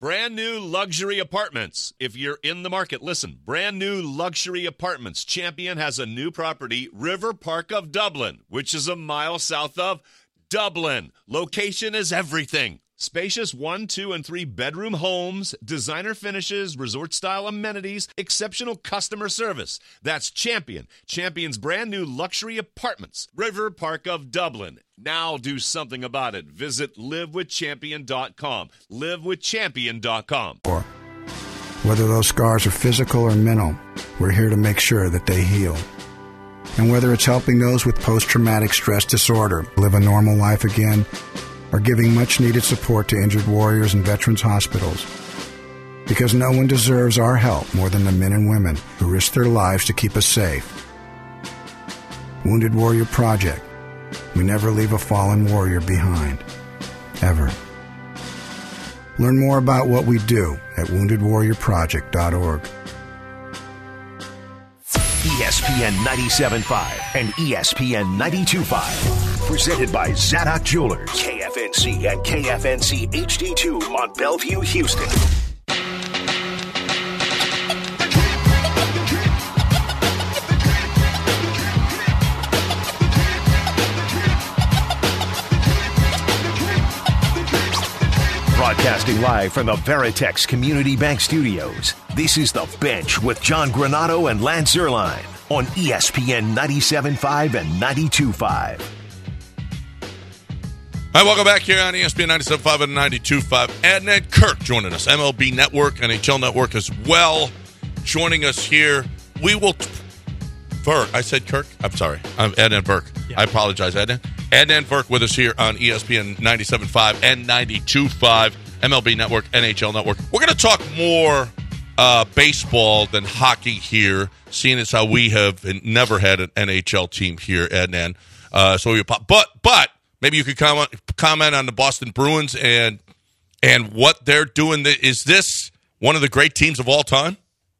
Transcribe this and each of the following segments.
Brand new luxury apartments. If you're in the market, listen. Brand new luxury apartments. Champion has a new property, River Park of Dublin, which is a mile south of Dublin. Location is everything. Spacious 1, 2, and 3 bedroom homes, designer finishes, resort-style amenities, exceptional customer service. That's Champion. Champion's brand new luxury apartments, River Park of Dublin. Now do something about it. Visit livewithchampion.com. Livewithchampion.com. Whether those scars are physical or mental, we're here to make sure that they heal. And whether it's helping those with post-traumatic stress disorder live a normal life again, or giving much-needed support to injured warriors and veterans hospitals. Because no one deserves our help more than the men and women who risk their lives to keep us safe. Wounded Warrior Project. We never leave a fallen warrior behind. Ever. Learn more about what we do at woundedwarriorproject.org. ESPN 97.5 and ESPN 92.5. Presented by Zadok Jewelers, KFNC and KFNC HD2 Mont Bellevue, Houston. Broadcasting live from the Veritex Community Bank Studios, this is The Bench with John Granato and Lance Zierlein on ESPN 97.5 and 92.5. All right, welcome back here on ESPN 97.5 and 92.5. Adnan Kirk joining us, MLB Network, NHL Network as well, joining us here. We will... I said Kirk? I'm sorry. I'm Adnan Burke. Yeah. I apologize, Adnan. Adnan Burke with us here on ESPN 97.5 and 92.5, MLB Network, NHL Network. We're going to talk more baseball than hockey here, seeing as how we have never had an NHL team here, Adnan. But maybe you could comment on the Boston Bruins and what they're doing. Is this one of the great teams of all time?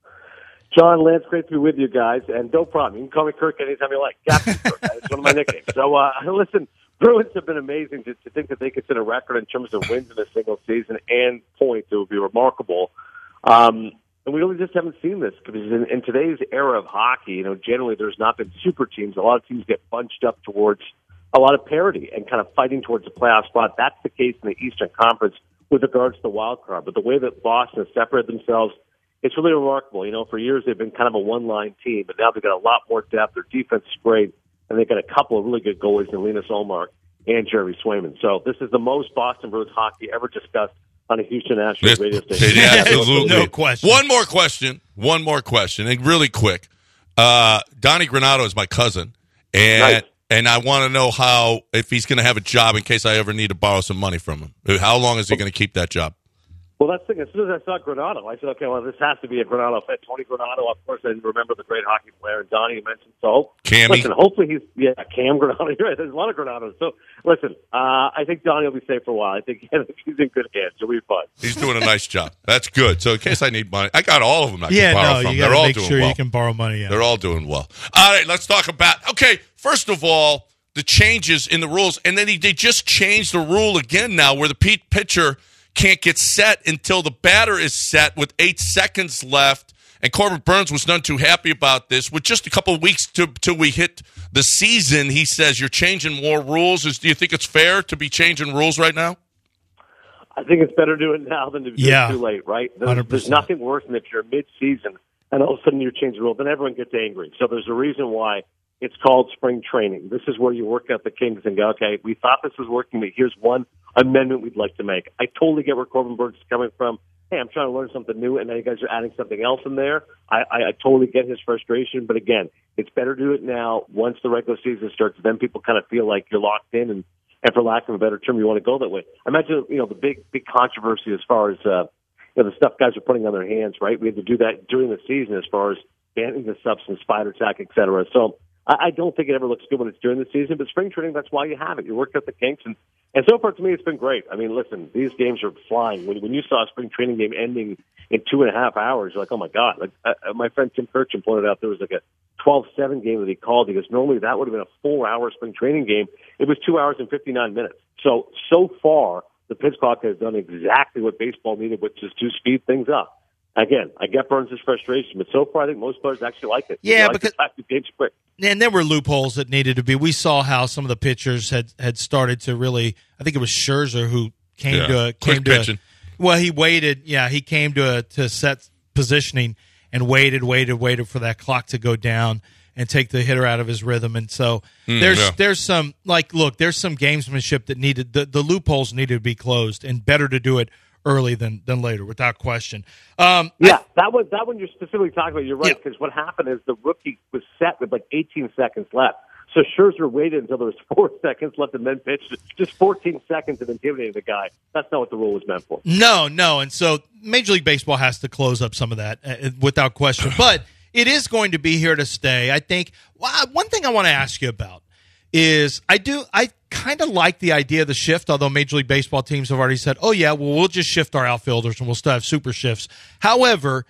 John, Lance, great to be with you guys, and no problem. You can call me Kirk anytime you like. Captain Kirk, it's one of my nicknames. So, listen, Bruins have been amazing. To think that they could set a record in terms of wins in a single season and points, it would be remarkable. And we really just haven't seen this because in today's era of hockey, generally there's not been super teams. A lot of teams get bunched up towards a lot of parity and kind of fighting towards a playoff spot. That's the case in the Eastern Conference with regards to the wild card. But the way that Boston has separated themselves, it's really remarkable. For years they've been kind of a one-line team, but now they've got a lot more depth. Their defense is great, and they've got a couple of really good goalies in Linus Ullmark and Jeremy Swayman. So this is the most Boston Bruins hockey ever discussed on a Houston Astros radio station. Absolutely. No question. One more question, and really quick. Donnie Granato is my cousin, and I want to know if he's going to have a job in case I ever need to borrow some money from him. How long is he going to keep that job? Well, that's the thing. As soon as I saw Granato, I said, okay, well, this has to be a Granato fit. Tony Granato, of course, I didn't remember the great hockey player. And Donnie, you mentioned. So, listen, hopefully Cam Granato. You're right. There's a lot of Granatos. So, listen, I think Donnie will be safe for a while. I think he's in good hands. He'll be fine. He's doing a nice job. That's good. So, in case I need money, I got all of them I can borrow from. They're all doing well. You can borrow money. Yeah. They're all doing well. All right, let's talk about, first of all, the changes in the rules. And then they just changed the rule again now where the pitcher can't get set until the batter is set with 8 seconds left. And Corbin Burns was none too happy about this. With just a couple of weeks till we hit the season, he says you're changing more rules. Do you think it's fair to be changing rules right now? I think it's better to do it now than to do it too late, right? There's nothing worse than if you're mid-season and all of a sudden you change the rule, then everyone gets angry. So there's a reason why it's called spring training. This is where you work out the kinks and go, okay, we thought this was working, but here's one amendment we'd like to make. I totally get where Corbin Burns is coming from. Hey, I'm trying to learn something new, and now you guys are adding something else in there. I totally get his frustration, but again, it's better to do it now. Once the regular season starts, then people kind of feel like you're locked in, and for lack of a better term, you want to go that way. I imagine, the big controversy as far as the stuff guys are putting on their hands, right? We had to do that during the season as far as banning the substance, spider tack, et cetera. So I don't think it ever looks good when it's during the season, but spring training, that's why you have it. You work out the kinks, and so far to me, it's been great. I mean, listen, these games are flying. When you saw a spring training game ending in 2.5 hours, you're like, oh my God. My friend Tim Kirchin pointed out there was like a 12-7 game that he called. He goes, normally that would have been a 4-hour spring training game. It was 2 hours and 59 minutes. So far, the pitch clock has done exactly what baseball needed, which is to speed things up. Again, I get Burns' frustration, but so far I think most players actually like it. Yeah, because the game's quick. And there were loopholes that needed to be. We saw how some of the pitchers had started to really. I think it was Scherzer who came to. Well, he waited. Yeah, he came to set positioning and waited for that clock to go down and take the hitter out of his rhythm. And so there's some there's some gamesmanship that needed the loopholes needed to be closed, and better to do it early than later, without question. That one you're specifically talking about, you're right, because what happened is the rookie was set with like 18 seconds left. So Scherzer waited until there was 4 seconds left and then pitched just 14 seconds and intimidated the guy. That's not what the rule was meant for. No. And so Major League Baseball has to close up some of that without question. But it is going to be here to stay. I think one thing I want to ask you about is I kind of like the idea of the shift, although Major League Baseball teams have already said, we'll just shift our outfielders and we'll still have super shifts. However,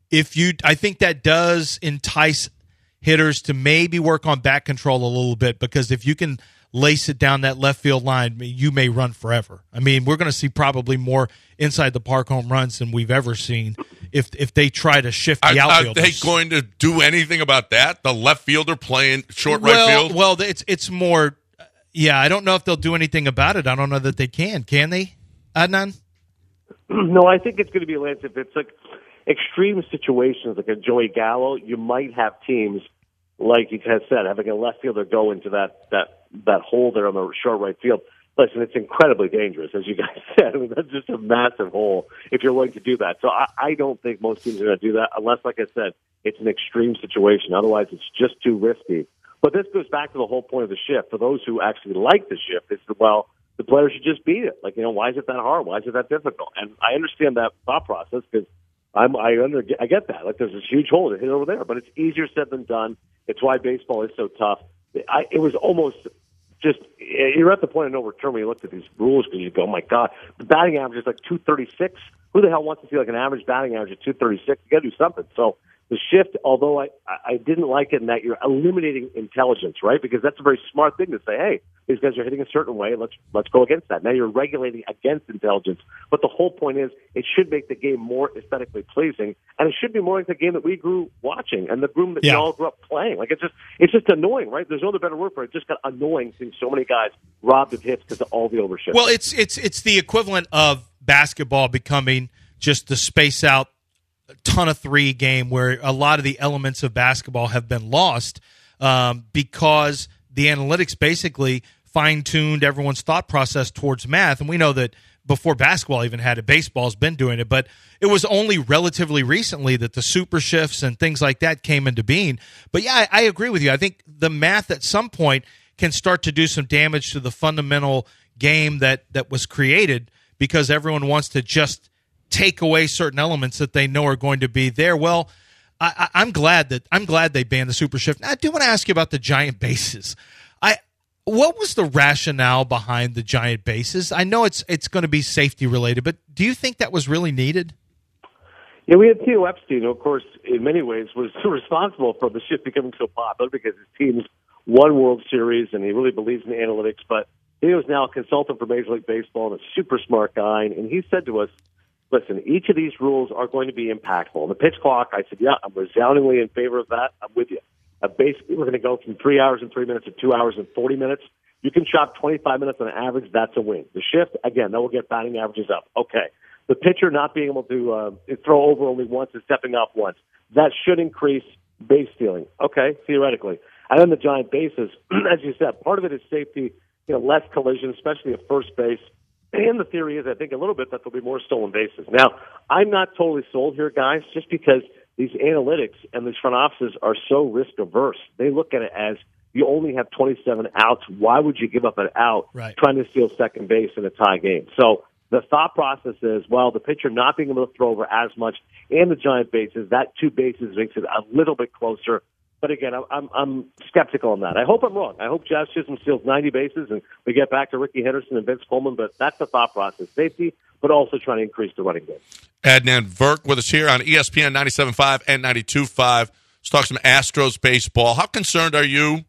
I think that does entice hitters to maybe work on bat control a little bit, because if you can lace it down that left field line, you may run forever. I mean, we're going to see probably more inside the park home runs than we've ever seen if they try to shift the outfielders. Are they going to do anything about that? The left fielder playing short right field? Well, it's more. Yeah, I don't know if they'll do anything about it. I don't know that they can. Can they, Adnan? No, I think it's going to be, Lance, if it's like extreme situations like a Joey Gallo, you might have teams, like you has said, having a left fielder go into that hole there on the short right field. Listen, it's incredibly dangerous, as you guys said. I mean, that's just a massive hole if you're willing to do that. So I don't think most teams are going to do that unless, like I said, it's an extreme situation. Otherwise, it's just too risky. But this goes back to the whole point of the shift. For those who actually like the shift, it's, the players should just beat it. Like, why is it that hard? Why is it that difficult? And I understand that thought process because I get that. Like, there's this huge hole to hit over there, but it's easier said than done. It's why baseball is so tough. It was almost just, you're at the point of no return when you look at these rules because you go, oh my God, the batting average is like 236. Who the hell wants to see like an average batting average of 236? You got to do something. So the shift, although I didn't like it in that you're eliminating intelligence, right? Because that's a very smart thing to say, hey, these guys are hitting a certain way, let's go against that. Now you're regulating against intelligence. But the whole point is it should make the game more aesthetically pleasing, and it should be more like the game that we grew watching and the game that we all grew up playing. Like, it's just annoying, right? There's no other better word for it. It just got annoying seeing so many guys robbed of hits because of all the overshifts. Well, it's the equivalent of basketball becoming just the space out ton of three game where a lot of the elements of basketball have been lost because the analytics basically fine-tuned everyone's thought process towards math. And we know that before basketball even had it, baseball's been doing it, but it was only relatively recently that the super shifts and things like that came into being. But yeah, I agree with you. I think the math at some point can start to do some damage to the fundamental game that was created because everyone wants to just take away certain elements that they know are going to be there. Well, I'm glad they banned the super shift. Now, I do want to ask you about the giant bases. What was the rationale behind the giant bases? I know it's going to be safety related, but do you think that was really needed? Yeah, we had Theo Epstein, who, of course, in many ways was responsible for the shift becoming so popular because his teams won World Series and he really believes in the analytics. But Theo is now a consultant for Major League Baseball and a super smart guy, and he said to us, listen, each of these rules are going to be impactful. The pitch clock, I said, yeah, I'm resoundingly in favor of that. I'm with you. Basically, we're going to go from 3 hours and 3 minutes to 2 hours and 40 minutes. You can chop 25 minutes on average. That's a win. The shift, again, that will get batting averages up. Okay. The pitcher not being able to throw over only once and stepping off once. That should increase base stealing. Okay, theoretically. And then the giant bases, as you said, part of it is safety, less collision, especially at first base. And the theory is, I think, a little bit that there'll be more stolen bases. Now, I'm not totally sold here, guys, just because these analytics and these front offices are so risk-averse. They look at it as you only have 27 outs. Why would you give up an out trying to steal second base in a tie game? So the thought process is, well, the pitcher not being able to throw over as much and the giant bases, that two bases makes it a little bit closer. But again, I'm skeptical on that. I hope I'm wrong. I hope Jazz Chisholm steals 90 bases and we get back to Ricky Henderson and Vince Coleman, but that's the thought process. Safety, but also trying to increase the running game. Adnan Virk with us here on ESPN 97.5 and 92.5. Let's talk some Astros baseball. How concerned are you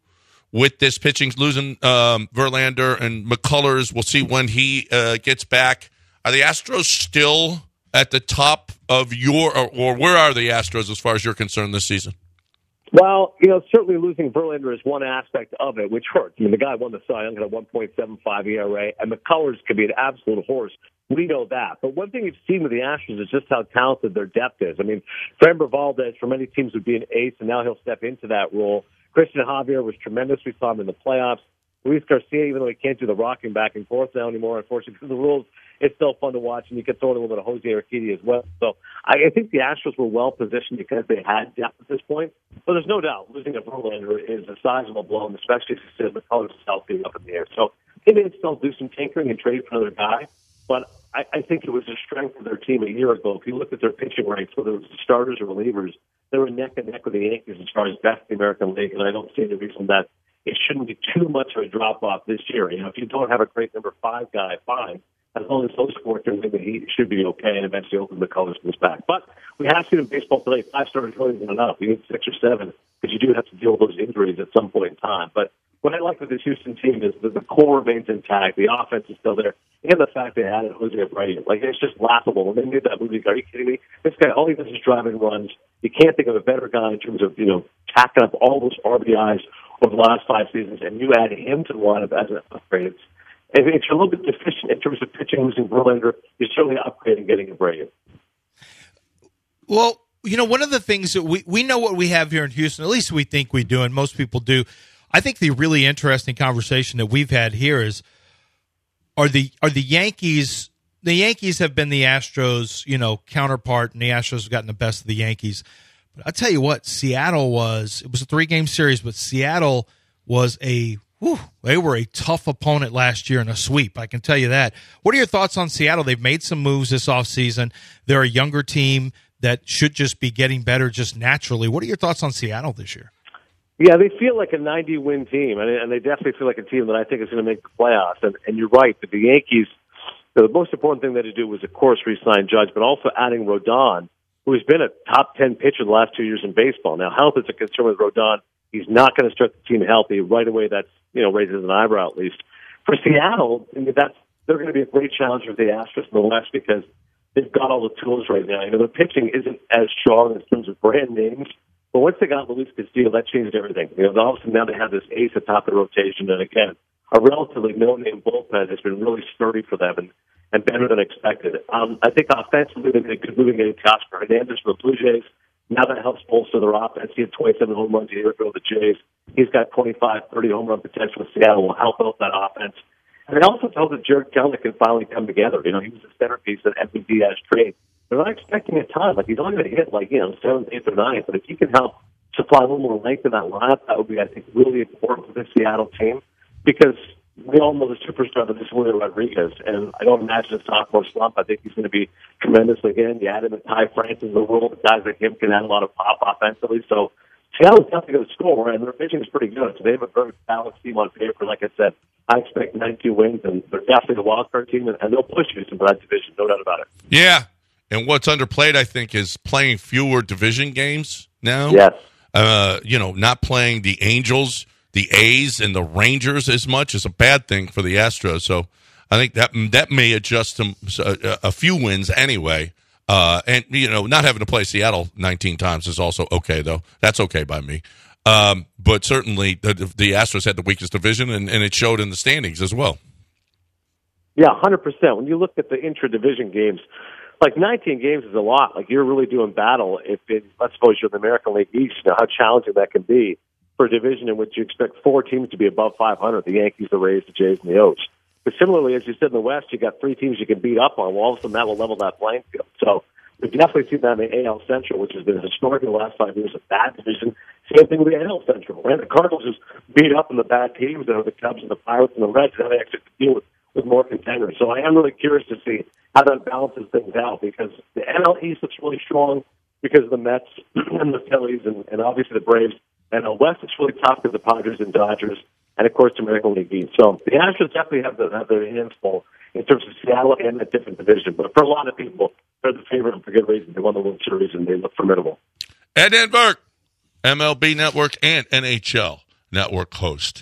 with this pitching, losing Verlander and McCullers. We'll see when he gets back. Are the Astros still at the top of or where are the Astros as far as you're concerned this season? Well, certainly losing Verlander is one aspect of it, which hurts. I mean, the guy won the Cy Young at a 1.75 ERA, and McCullers could be an absolute horse. We know that. But one thing you've seen with the Astros is just how talented their depth is. I mean, Framber Valdez, for many teams, would be an ace, and now he'll step into that role. Christian Javier was tremendous. We saw him in the playoffs. Luis Garcia, even though he can't do the rocking back and forth now anymore, unfortunately, because of the rules, it's still fun to watch, and you can throw in a little bit of Jose Urquidy as well. So I think the Astros were well positioned because they had depth at this point. But there's no doubt losing a Verlander is a sizable blow, and especially if you see McCullers himself being up in the air. So they may still do some tinkering and trade for another guy, but I think it was a strength of their team a year ago. If you look at their pitching ranks, whether it was the starters or relievers, they were neck and neck with the Yankees as far as best in the American League, and I don't see any reason that it shouldn't be too much of a drop-off this year. If you don't have a great number 5 guy, fine. As long as those four can win, he should be okay, and eventually open McCullers comes back. But we have seen in baseball today, 5 starters really isn't enough. You need 6 or 7 because you do have to deal with those injuries at some point in time. But what I like with this Houston team is that the core remains intact. The offense is still there. And the fact they added Jose Abreu. It's just laughable. When they made that movie, are you kidding me? This guy, all he does is drive and runs. You can't think of a better guy in terms of, tacking up all those RBIs over the last 5 seasons, and you add him to the lineup as an upgrade. If you're a little bit deficient in terms of pitching, losing Verlander, you're certainly upgrading getting Abreu. Well, one of the things that we know what we have here in Houston, at least we think we do, and most people do. I think the really interesting conversation that we've had here is, are the Yankees? The Yankees have been the Astros, counterpart, and the Astros have gotten the best of the Yankees. But I'll tell you what, Seattle was a 3-game series, but Seattle was they were a tough opponent last year in a sweep. I can tell you that. What are your thoughts on Seattle? They've made some moves this offseason. They're a younger team that should just be getting better just naturally. What are your thoughts on Seattle this year? Yeah, they feel like a 90-win team, and they definitely feel like a team that I think is going to make the playoffs. And you're right, but the Yankees, the most important thing they had to do was, of course, re-sign Judge, but also adding Rodon, who has been a top 10 pitcher the last 2 years in baseball. Now, health is a concern with Rodon. He's not going to start the team healthy right away. That's, raises an eyebrow at least. For Seattle, they're going to be a great challenger for the Astros in the West because they've got all the tools right now. Their pitching isn't as strong in terms of brand names, but once they got Luis Castillo, that changed everything. All of a sudden now they have this ace atop the rotation, and again, a relatively no-name bullpen has been really sturdy for them and better than expected. I think offensively they made a good move in getting Teoscar Hernandez from the Blue Jays. Now that helps bolster their offense. He had 27 home runs a year ago with the Jays. He's got 25, 30 home run potential with Seattle. Will help out that offense. And they also told that Jared Kelenic can finally come together. He was a centerpiece that Edwin Diaz trade. They're not expecting a ton. He's only going to hit 7th, 8th, or 9th. But if he can help supply a little more length in that lineup, that would be, I think, really important for the Seattle team because we all know the superstar that is Julio Rodriguez, and I don't imagine a sophomore slump. I think he's going to be tremendous again. You add in the Ty Francis in the world, guys like him can add a lot of pop offensively. So Seattle's definitely going to score, and their pitching is pretty good. So they have a very balanced team on paper. Like I said, I expect 92 wins, and they're definitely the wild card team, and they'll push you into that division, no doubt about it. Yeah, and what's underplayed, I think, is playing fewer division games now. Yes. Not playing the Angels, the A's, and the Rangers as much is a bad thing for the Astros. So I think that may adjust them a few wins anyway. And not having to play Seattle 19 times is also okay, though. That's okay by me. But certainly the Astros had the weakest division, and it showed in the standings as well. Yeah, 100%. When you look at the intra-division games, 19 games is a lot. You're really doing battle. Let's suppose you're in the American League East, how challenging that can be for a division in which you expect 4 teams to be above 500, the Yankees, the Rays, the Jays, and the O's. But similarly, as you said in the West, you got 3 teams you can beat up on. Well, all of a sudden that will level that playing field. So we've definitely seen that in the AL Central, which has been historically the last 5 years a bad division. Same thing with the NL Central. Right? The Cardinals just beat up on the bad teams, the Cubs and the Pirates and the Reds, and they actually deal with more contenders. So I am really curious to see how that balances things out because the NL East looks really strong because of the Mets and the Phillies and obviously the Braves. And the West is really tough with the Padres and Dodgers, and of course the American League East. So the Astros definitely have their hands full in terms of Seattle and a different division. But for a lot of people, they're the favorite and for good reason. They won the World Series and they look formidable. Ed Burke, MLB Network and NHL Network host.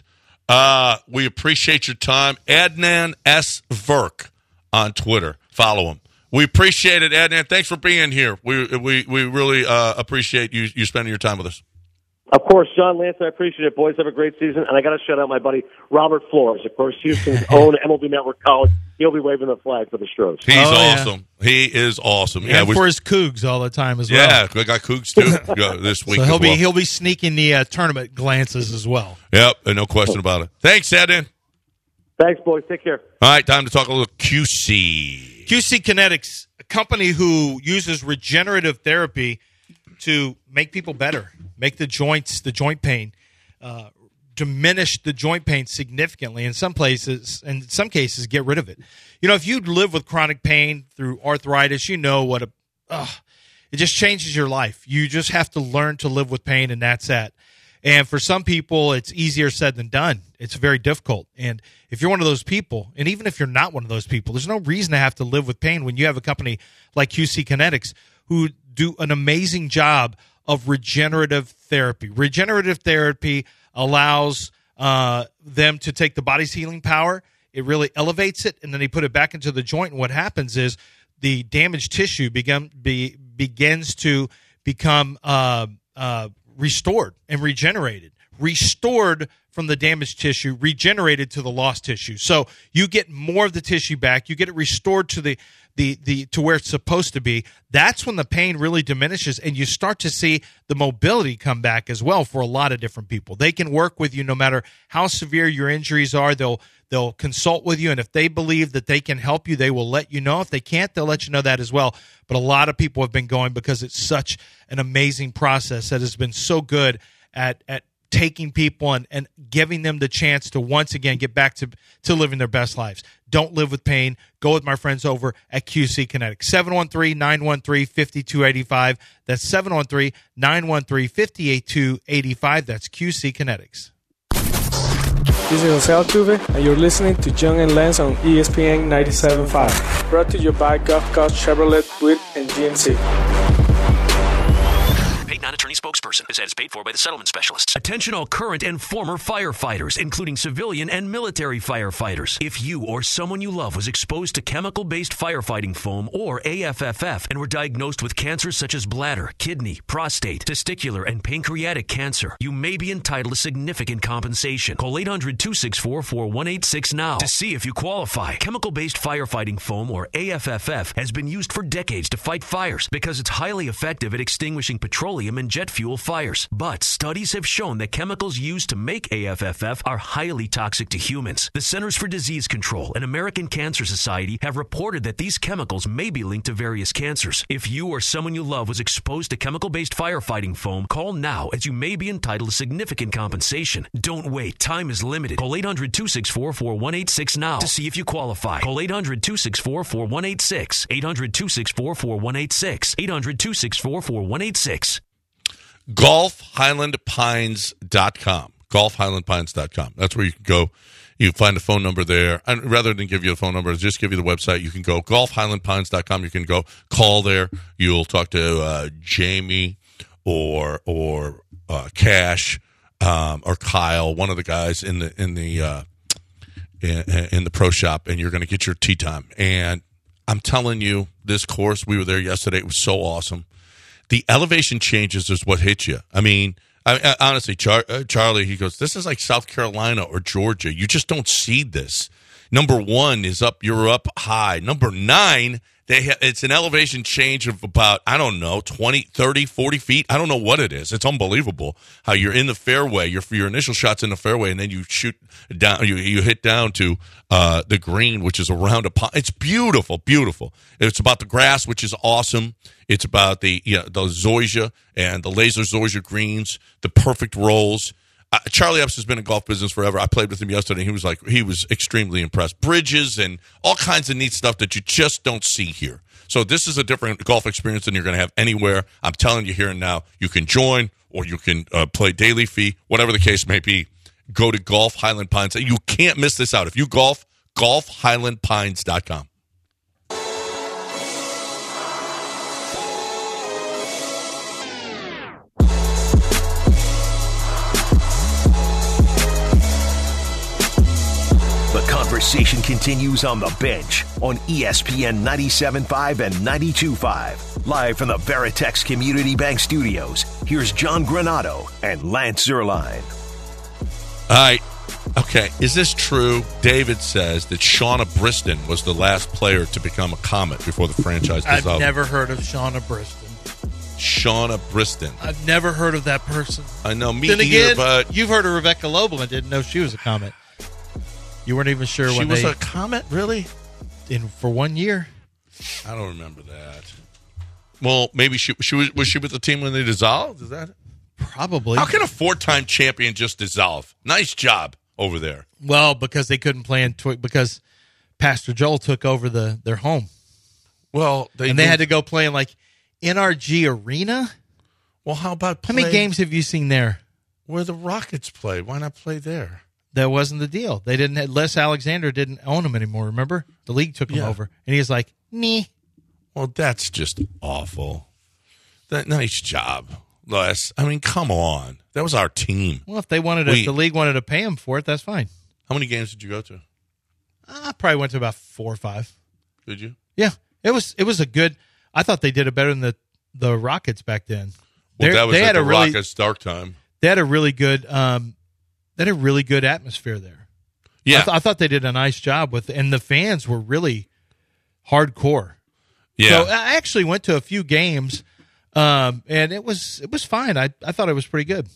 We appreciate your time. Adnan S. Verk on Twitter. Follow him. We appreciate it, Adnan. Thanks for being here. We really appreciate you spending your time with us. Of course, John, Lance, I appreciate it. Boys, have a great season. And I got to shout out my buddy Robert Flores, of course, Houston's own MLB Network colleague. He'll be waving the flag for the Stros. He's awesome. Yeah. He is awesome. And for his Cougs all the time as well. Yeah, we got Cougs too this week. So he'll be sneaking the tournament glances as well. Yep, no question about it. Thanks, Adnan. Thanks, boys. Take care. All right, time to talk a little QC. QC Kinetics, a company who uses regenerative therapy to make people better, make the joint pain, diminish the joint pain significantly. In some cases, get rid of it. You know, if you live with chronic pain through arthritis, you know what it just changes your life. You just have to learn to live with pain, and that's that. And for some people, it's easier said than done. It's very difficult. And if you're one of those people, and even if you're not one of those people, there's no reason to have to live with pain when you have a company like QC Kinetics who do an amazing job of regenerative therapy. Regenerative therapy allows them to take the body's healing power. It really elevates it, and then they put it back into the joint. And what happens is the damaged tissue begins to become restored and regenerated. Restored from the damaged tissue, regenerated to the lost tissue. So you get more of the tissue back. You get it restored to the to where it's supposed to be. That's when the pain really diminishes, and you start to see the mobility come back as well for a lot of different people. They can work with you no matter how severe your injuries are. They'll consult with you, and if they believe that they can help you, they will let you know. If they can't, they'll let you know that as well. But a lot of people have been going because it's such an amazing process that has been so good at taking people and giving them the chance to once again get back to living their best lives. Don't live with pain. Go with my friends over at QC Kinetics. 713-913-5285. That's 713-913-58285. That's QC Kinetics. This is Jose Altuve, and you're listening to John and Lance on ESPN 97.5. Brought to you by Gulf Coast Chevrolet, Buick, and GMC. Non-attorney spokesperson. This ad is paid for by the settlement specialists. Attention all current and former firefighters, including civilian and military firefighters. If you or someone you love was exposed to chemical-based firefighting foam or AFFF and were diagnosed with cancers such as bladder, kidney, prostate, testicular, and pancreatic cancer, you may be entitled to significant compensation. Call 800-264-4186 now to see if you qualify. Chemical-based firefighting foam or AFFF has been used for decades to fight fires because it's highly effective at extinguishing petroleum and jet fuel fires. But studies have shown that chemicals used to make AFFF are highly toxic to humans. The Centers for Disease Control and American Cancer Society have reported that these chemicals may be linked to various cancers. If you or someone you love was exposed to chemical-based firefighting foam, call now as you may be entitled to significant compensation. Don't wait. Time is limited. Call 800-264-4186 now to see if you qualify. Call 800-264-4186. 800-264-4186. 800-264-4186. GolfHighlandPines.com. GolfHighlandPines.com. That's where you can go. You find a phone number there. And rather than give you a phone number, just give you the website. You can go GolfHighlandPines.com. You can go call there. You'll talk to Jamie or Cash or Kyle, one of the guys in the pro shop, and you're going to get your tee time. And I'm telling you, this course, we were there yesterday. It was so awesome. The elevation changes is what hits you. I mean, honestly, Charlie, he goes, this is like South Carolina or Georgia. You just don't see this. Number 1 is up. You're up high. Number 9, it's an elevation change of about, 20, 30, 40 feet. I don't know what it is. It's unbelievable how you're in the fairway. Your initial shot's in the fairway, and then you shoot down. You hit down to the green, which is around a pond. It's beautiful, beautiful. It's about the grass, which is awesome. It's about the zoysia and the laser zoysia greens, the perfect rolls. Charlie Epps has been in golf business forever. I played with him yesterday. He was extremely impressed. Bridges and all kinds of neat stuff that you just don't see here. So this is a different golf experience than you're going to have anywhere. I'm telling you here and now. You can join or you can play daily fee, whatever the case may be. Go to Golf Highland Pines. You can't miss this out. If you golf, GolfHighlandPines.com. conversation continues on the bench on ESPN 97.5 and 92.5. Live from the Veritex Community Bank Studios, here's John Granato and Lance Zierlein. All right. Okay, is this true? David says that Shauna Briston was the last player to become a Comet before the franchise dissolved. I've never heard of Shauna Briston. Shauna Briston. I've never heard of that person. I know, me then either, again, but... You've heard of Rebecca Lobo and didn't know she was a Comet. You weren't even sure when she was a Comet, really? For 1 year. I don't remember that. Well, maybe she was she with the team when they dissolved? Is that it? Probably. How can a 4-time champion just dissolve? Nice job over there. Well, because they couldn't play because Pastor Joel took over their home. Well, they had to go play in like NRG Arena. Well, how about how many games have you seen there? Where the Rockets play? Why not play there? That wasn't the deal. They didn't. Les Alexander didn't own them anymore. Remember, the league took him over, and he was like, "Nah." Well, that's just awful. Nice job, Les. I mean, come on. That was our team. Well, if they wanted, if the league wanted to pay him for it, that's fine. How many games did you go to? I probably went to about 4 or 5. Did you? Yeah, it was a good. I thought they did it better than the Rockets back then. Well, that was the Rockets' dark time. They had a really good. They had a really good atmosphere there. Yeah, I thought they did a nice job with, and the fans were really hardcore. Yeah, so I actually went to a few games, and it was fine. I thought it was pretty good.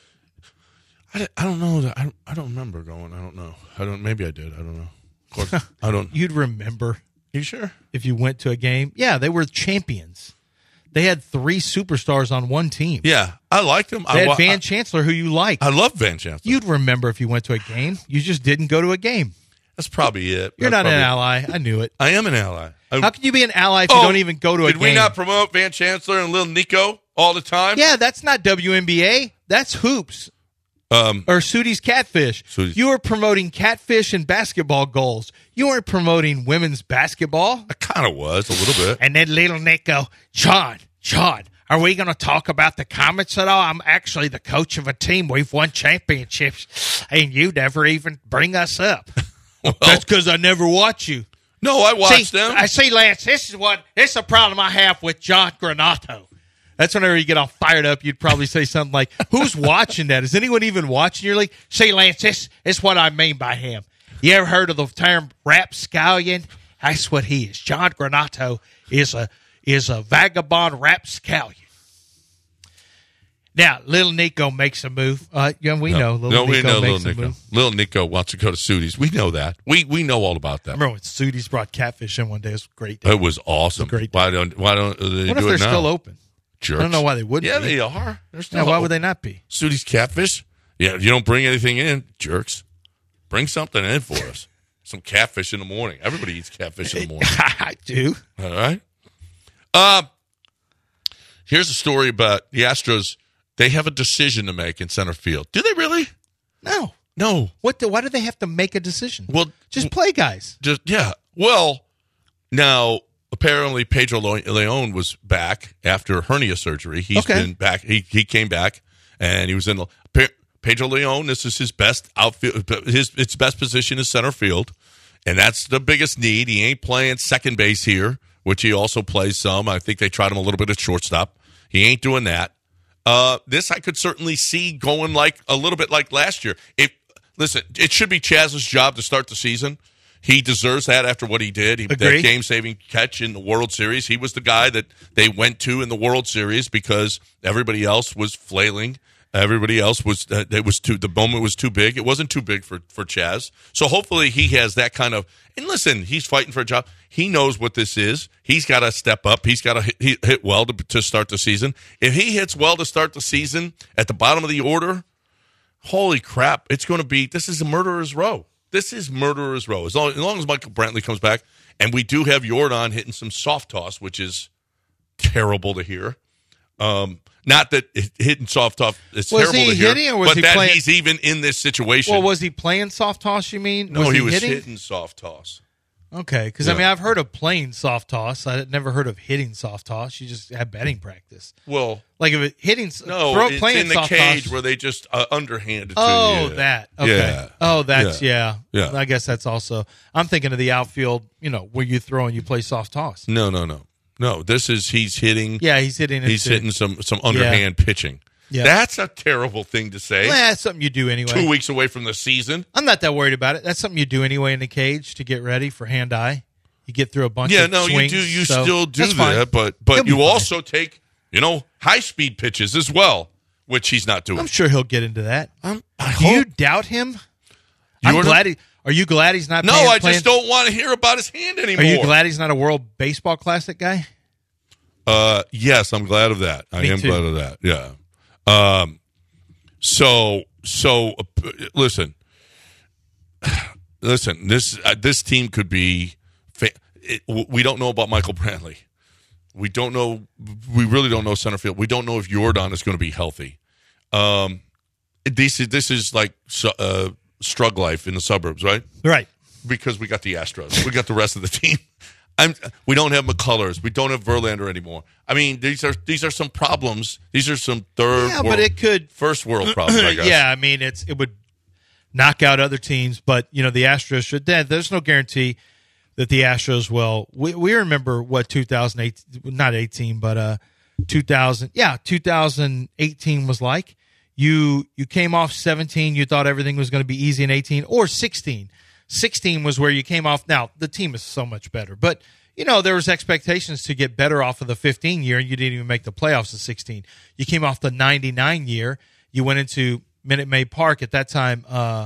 I don't know. I don't remember going. I don't know. Maybe I did. I don't know. Of course, I don't. You'd remember. You sure? If you went to a game, yeah, they were champions. They had 3 superstars on one team. Yeah, I liked them. They had Van Chancellor, who you liked. I love Van Chancellor. You'd remember if you went to a game. You just didn't go to a game. That's probably it. You're not an ally. I knew it. I am an ally. How can you be an ally if you don't even go to a game? Did we not promote Van Chancellor and Lil Nico all the time? Yeah, that's not WNBA. That's hoops. Or Sudi's Catfish. You were promoting catfish and basketball goals. You weren't promoting women's basketball. I kind of was, a little bit. And then Little Nico, John, are we going to talk about the Comets at all? I'm actually the coach of a team. We've won championships, and you never even bring us up. Well, that's because I never watch you. No, I watched them. I see, Lance, this is a problem I have with John Granato. That's whenever you get all fired up, you'd probably say something like, who's watching that? Is anyone even watching your league? See, Lance, this is what I mean by him. You ever heard of the term rapscallion? That's what he is. John Granato is a vagabond rapscallion. Now, Little Nico makes a move. We know Little Nico makes a move. Little Nico wants to go to Sudi's. We know that. We know all about that. Remember when Sudi's brought catfish in one day? It was a great day. It was awesome. It was a great day. Why don't they do it now? What if they're still open? Jerks. I don't know why they wouldn't. Yeah, be. they are. They're still why open. would they not be? Sudi's Catfish? Yeah, you don't bring anything in, jerks. Bring something in for us. Some catfish in the morning. Everybody eats catfish in the morning. I do. All right. Here's a story about the Astros. They have a decision to make in center field. Do they really? No. Why do they have to make a decision? Well, just play, guys. Yeah. Well, now apparently Pedro Leon was back after hernia surgery. He's been back. He came back and he was in Pedro Leon. This is his best outfield. Its best position is center field, and that's the biggest need. He ain't playing second base here, which he also plays some. I think they tried him a little bit at shortstop. He ain't doing that. This I could certainly see going like a little bit like last year. Listen, it should be Chaz's job to start the season. He deserves that after what he did. That game-saving catch in the World Series. He was the guy that they went to in the World Series because everybody else was flailing. Everybody else was the moment was too big. It wasn't too big for Chaz. So hopefully he has that kind of. And listen, he's fighting for a job. He knows what this is. He's got to step up. He's got to hit well to start the season. If he hits well to start the season at the bottom of the order, holy crap! It's going to be. This is a murderer's row. This is murderer's row. As long as Michael Brantley comes back, and we do have Yordan hitting some soft toss, which is terrible to hear. Not that hitting soft toss is terrible to hear, but that he's even in this situation. Well, was he playing soft toss, you mean? No, he was hitting soft toss. Okay, because I mean, I've heard of playing soft toss. I never heard of hitting soft toss. You just have batting practice. Well, like if it hitting, it's playing in the soft cage toss, where they just underhand it to you. That. Okay. Yeah. Oh, that's yeah. I guess that's also. I'm thinking of the outfield. Where you throw and you play soft toss. No. This is he's hitting. Yeah, he's hitting. He's hitting some underhand pitching. Yeah. That's a terrible thing to say. Well, that's something you do anyway. 2 weeks away from the season. I'm not that worried about it. That's something you do anyway in the cage to get ready for hand-eye. You get through a bunch of swings. You still do that, but you also take, high-speed pitches as well, which he's not doing. I'm sure he'll get into that. Do you doubt him? Are you glad he's not No, I just don't want to hear about his hand anymore. Are you glad he's not a World Baseball Classic guy? Yes, I'm glad of that. I am glad of that, yeah. Listen, this team could be we don't know about Michael Brantley. We really don't know center field. We don't know if Jordan is going to be healthy. This is like strug life in the suburbs, right? Right. Because we got the Astros. We got the rest of the team. We don't have McCullers. We don't have Verlander anymore. I mean, these are some problems. These are some first world problems, I guess. Yeah, I mean, it would knock out other teams, but the Astros should. There's no guarantee that the Astros will. We remember what 2008, not 18, but 2018 was like. You came off 17. You thought everything was going to be easy in 18 or 16. 16 was where you came off. Now, the team is so much better. But, there was expectations to get better off of the 15 year, and you didn't even make the playoffs at 16. You came off the 99 year. You went into Minute Maid Park at that time.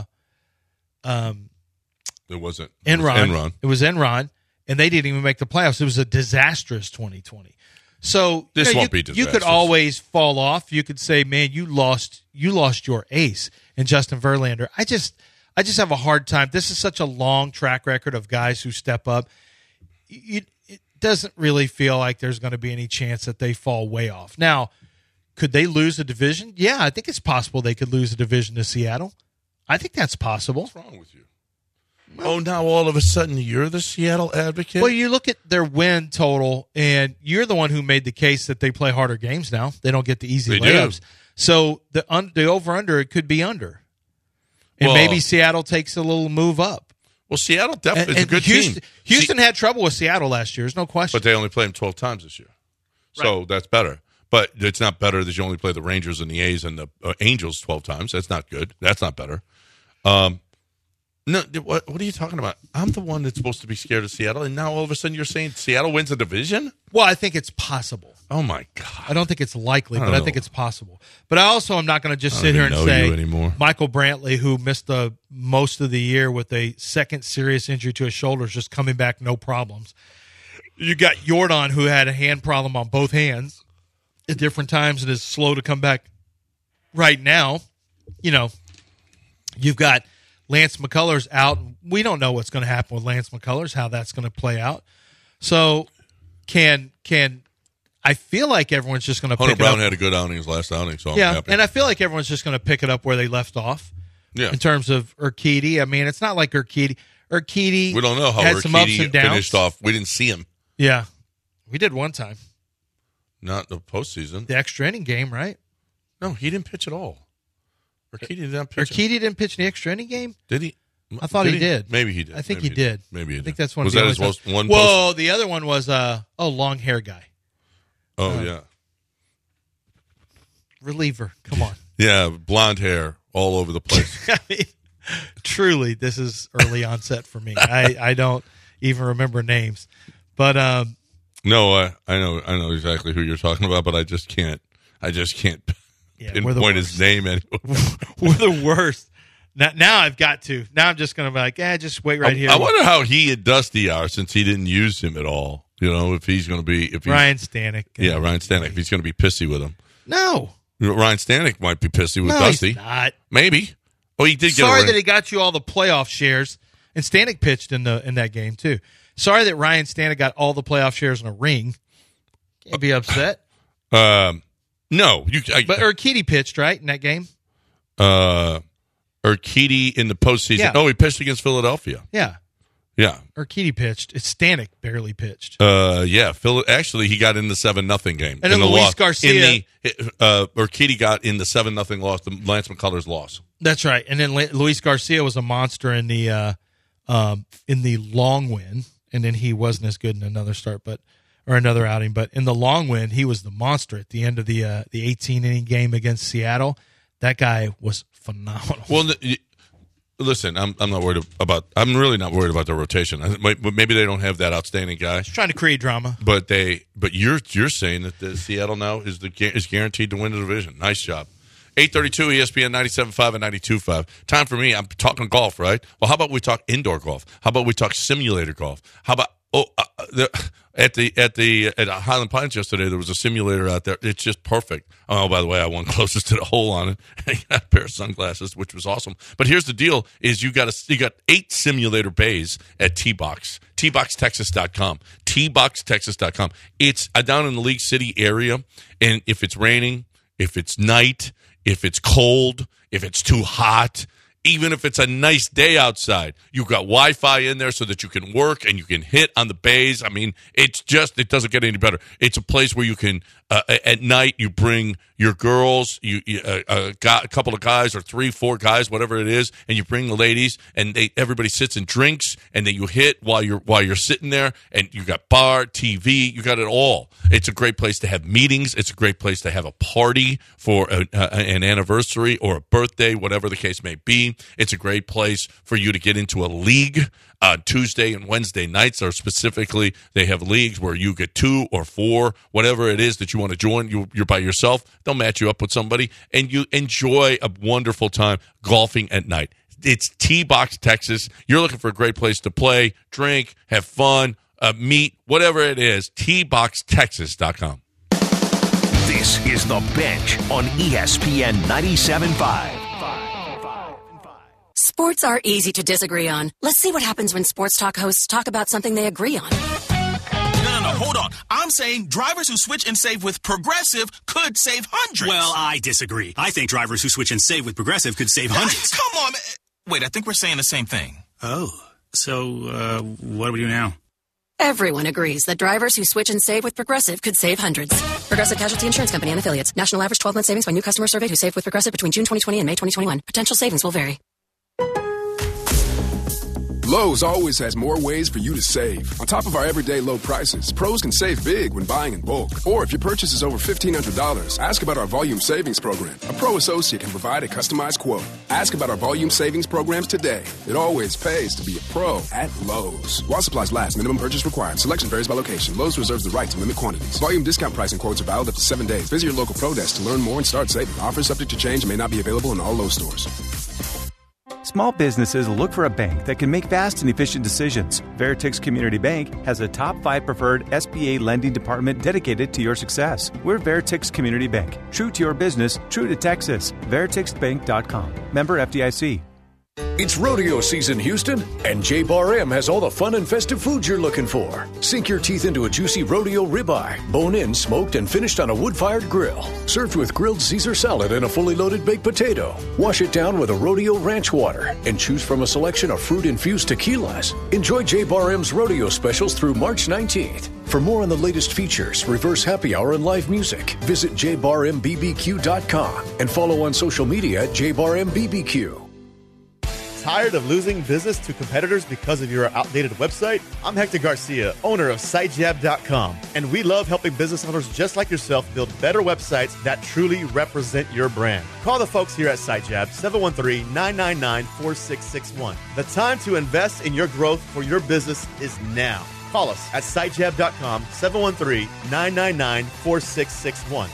It wasn't. Enron. It was Enron, and they didn't even make the playoffs. It was a disastrous 2020. So this won't be disastrous. You could always fall off. You could say, man, you lost your ace in Justin Verlander. I just have a hard time. This is such a long track record of guys who step up. It doesn't really feel like there's going to be any chance that they fall way off. Now, could they lose a division? Yeah, I think it's possible they could lose a division to Seattle. I think that's possible. What's wrong with you? Well, now all of a sudden you're the Seattle advocate? Well, you look at their win total, and you're the one who made the case that they play harder games now. They don't get the easy layups. So the over-under, it could be under. And maybe Seattle takes a little move up. Well, Seattle definitely is a good team. Houston had trouble with Seattle last year. There's no question. But they only played them 12 times this year. So that's better. But it's not better that you only play the Rangers and the A's and the Angels 12 times. That's not good. That's not better. No, what are you talking about? I'm the one that's supposed to be scared of Seattle, and now all of a sudden you're saying Seattle wins a division? Well, I think it's possible. Oh, my God. I don't think it's likely, but I think it's possible. But I also am not going to just sit here and say Michael Brantley, who missed most of the year with a second serious injury to his shoulder, is just coming back no problems. You got Jordan, who had a hand problem on both hands at different times and is slow to come back right now. You've got Lance McCullers out. We don't know what's going to happen with Lance McCullers, how that's going to play out. So can I feel like everyone's just going to pick it up. Hunter Brown had a good outing his last outing, so I'm happy. And I feel like everyone's just going to pick it up where they left off in terms of Urquidy. I mean, it's not like Urquidy. We don't know how Urquidy finished off. We didn't see him. Yeah. We did one time. Not the postseason. The extra inning game, right? No, he didn't pitch at all. Urquidy didn't pitch. Urquidy didn't pitch in the extra inning game? Did he? I thought he did. Maybe he did. I think he did. Maybe he did. I think that's one. Was that his one? Whoa, the other one was long hair guy. Oh yeah, reliever. Come on. Yeah, blonde hair all over the place. I mean, truly, this is early onset for me. I don't even remember names, but no, I know exactly who you're talking about, but I just can't pinpoint his name anyway. We're the worst. Now I've got to. Now I'm just going to be like, just wait right here. I wonder how he and Dusty are since he didn't use him at all. If he's going to be Ryan Stanek. Yeah, Ryan Stanek. If he's going to be pissy with him. No. Ryan Stanek might be pissy with Dusty. He's not. Maybe. Oh, he did get Sorry that he got you all the playoff shares. And Stanek pitched in that game too. Sorry that Ryan Stanek got all the playoff shares in a ring. Can't be upset. No. But Urquidy pitched, right, in that game? Urquidy in the postseason. Yeah. Oh, he pitched against Philadelphia. Yeah. Yeah. Urquidy pitched. Stanek barely pitched. Yeah. Actually, he got in the 7-0 game. And then Luis Garcia. Urquidy got in the 7-0 loss, the Lance McCullers loss. That's right. And then Luis Garcia was a monster in the long win, and then he wasn't as good in another outing. But in the long win, he was the monster at the end of the 18-inning game against Seattle. That guy was phenomenal. Well, listen, I'm not worried about. I'm really not worried about the rotation. Maybe they don't have that outstanding guy. Just trying to create drama. But you're saying that the Seattle now is guaranteed to win the division. Nice job. 832 ESPN 97.5 and 92.5. Time for me. I'm talking golf, right? Well, how about we talk indoor golf? How about we talk simulator golf? How about at Highland Pines yesterday, there was a simulator out there. It's just perfect. Oh, by the way, I won closest to the hole on it. I got a pair of sunglasses, which was awesome. But here's the deal: is you got 8 simulator bays at T-Box, tboxtexas.com, tboxtexas.com. It's down in the League City area, and if it's raining, if it's night, if it's cold, if it's too hot, even if it's a nice day outside, you've got Wi-Fi in there so that you can work and you can hit on the bays. I mean, it doesn't get any better. It's a place where you can, at night, you bring your girls, a couple of guys or 3-4 guys, whatever it is, and you bring the ladies, and everybody sits and drinks, and then you hit while you're sitting there, and you got bar, TV, you got it all. It's a great place to have meetings. It's a great place to have a party for an anniversary or a birthday, whatever the case may be. It's a great place for you to get into a league. Tuesday and Wednesday nights are specifically, they have leagues where you get 2 or 4, whatever it is that you want to join. You're by yourself. They'll match you up with somebody, and you enjoy a wonderful time golfing at night. It's T-Box Texas. You're looking for a great place to play, drink, have fun, meet, whatever it is, tboxtexas.com. This is The Bench on ESPN 97.5. Sports are easy to disagree on. Let's see what happens when sports talk hosts talk about something they agree on. No, hold on. I'm saying drivers who switch and save with Progressive could save hundreds. Well, I disagree. I think drivers who switch and save with Progressive could save hundreds. Come on, man. Wait, I think we're saying the same thing. Oh, so what do we do now? Everyone agrees that drivers who switch and save with Progressive could save hundreds. Progressive Casualty Insurance Company and Affiliates. National average 12-month savings by new customer surveyed who saved with Progressive between June 2020 and May 2021. Potential savings will vary. Lowe's always has more ways for you to save. On top of our everyday low prices, pros can save big when buying in bulk. Or if your purchase is over $1,500, ask about our volume savings program. A pro associate can provide a customized quote. Ask about our volume savings programs today. It always pays to be a pro at Lowe's. While supplies last, minimum purchase required. Selection varies by location. Lowe's reserves the right to limit quantities. Volume discount pricing quotes are valid up to 7 days. Visit your local pro desk to learn more and start saving. Offers subject to change and may not be available in all Lowe's stores. Small businesses look for a bank that can make fast and efficient decisions. Veritex Community Bank has a top 5 preferred SBA lending department dedicated to your success. We're Veritex Community Bank. True to your business, true to Texas. VeritexBank.com. Member FDIC. It's rodeo season, Houston, and J-Bar M has all the fun and festive foods you're looking for. Sink your teeth into a juicy rodeo ribeye, bone-in, smoked, and finished on a wood-fired grill. Served with grilled Caesar salad and a fully loaded baked potato. Wash it down with a rodeo ranch water and choose from a selection of fruit-infused tequilas. Enjoy J-Bar M's rodeo specials through March 19th. For more on the latest features, reverse happy hour, and live music, visit jbarmbbq.com and follow on social media at jbarmbbq. Tired of losing business to competitors because of your outdated website? I'm Hector Garcia, owner of SiteJab.com, and we love helping business owners just like yourself build better websites that truly represent your brand. Call the folks here at SiteJab, 713-999-4661. The time to invest in your growth for your business is now. Call us at SiteJab.com, 713-999-4661.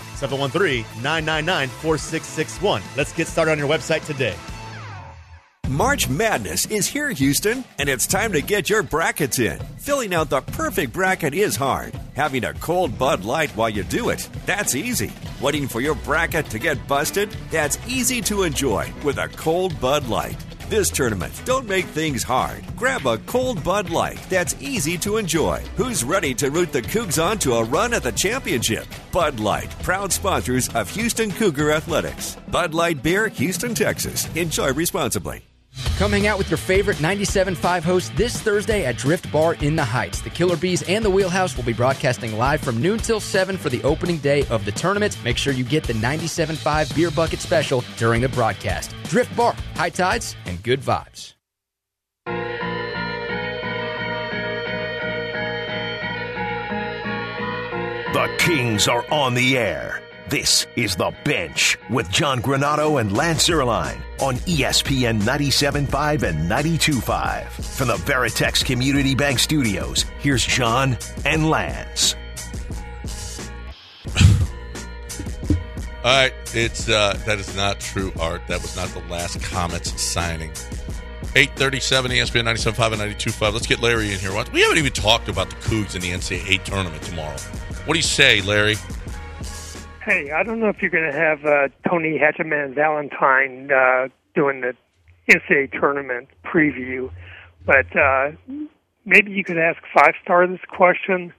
713-999-4661. Let's get started on your website today. March Madness is here, Houston, and it's time to get your brackets in. Filling out the perfect bracket is hard. Having a cold Bud Light while you do it, that's easy. Waiting for your bracket to get busted? That's easy to enjoy with a cold Bud Light. This tournament, don't make things hard. Grab a cold Bud Light that's easy to enjoy. Who's ready to root the Cougs on to a run at the championship? Bud Light, proud sponsors of Houston Cougar Athletics. Bud Light Beer, Houston, Texas. Enjoy responsibly. Come hang out with your favorite 97.5 hosts this Thursday at Drift Bar in the Heights. The Killer Bees and the Wheelhouse will be broadcasting live from noon till 7 for the opening day of the tournament. Make sure you get the 97.5 Beer Bucket Special during the broadcast. Drift Bar, high tides, and good vibes. The Kings are on the air. This is The Bench with John Granato and Lance Zierlein on ESPN 97.5 and 92.5. From the Veritex Community Bank Studios, here's John and Lance. All right, that is not true, Art. That was not the last Comets signing. 8:37, ESPN 97.5 and 92.5. Let's get Larry in here. We haven't even talked about the Cougs in the NCAA tournament tomorrow. What do you say, Larry? Hey, I don't know if you're going to have Tony Hatchaman Valentine doing the NCAA tournament preview, but maybe you could ask Five Star this question.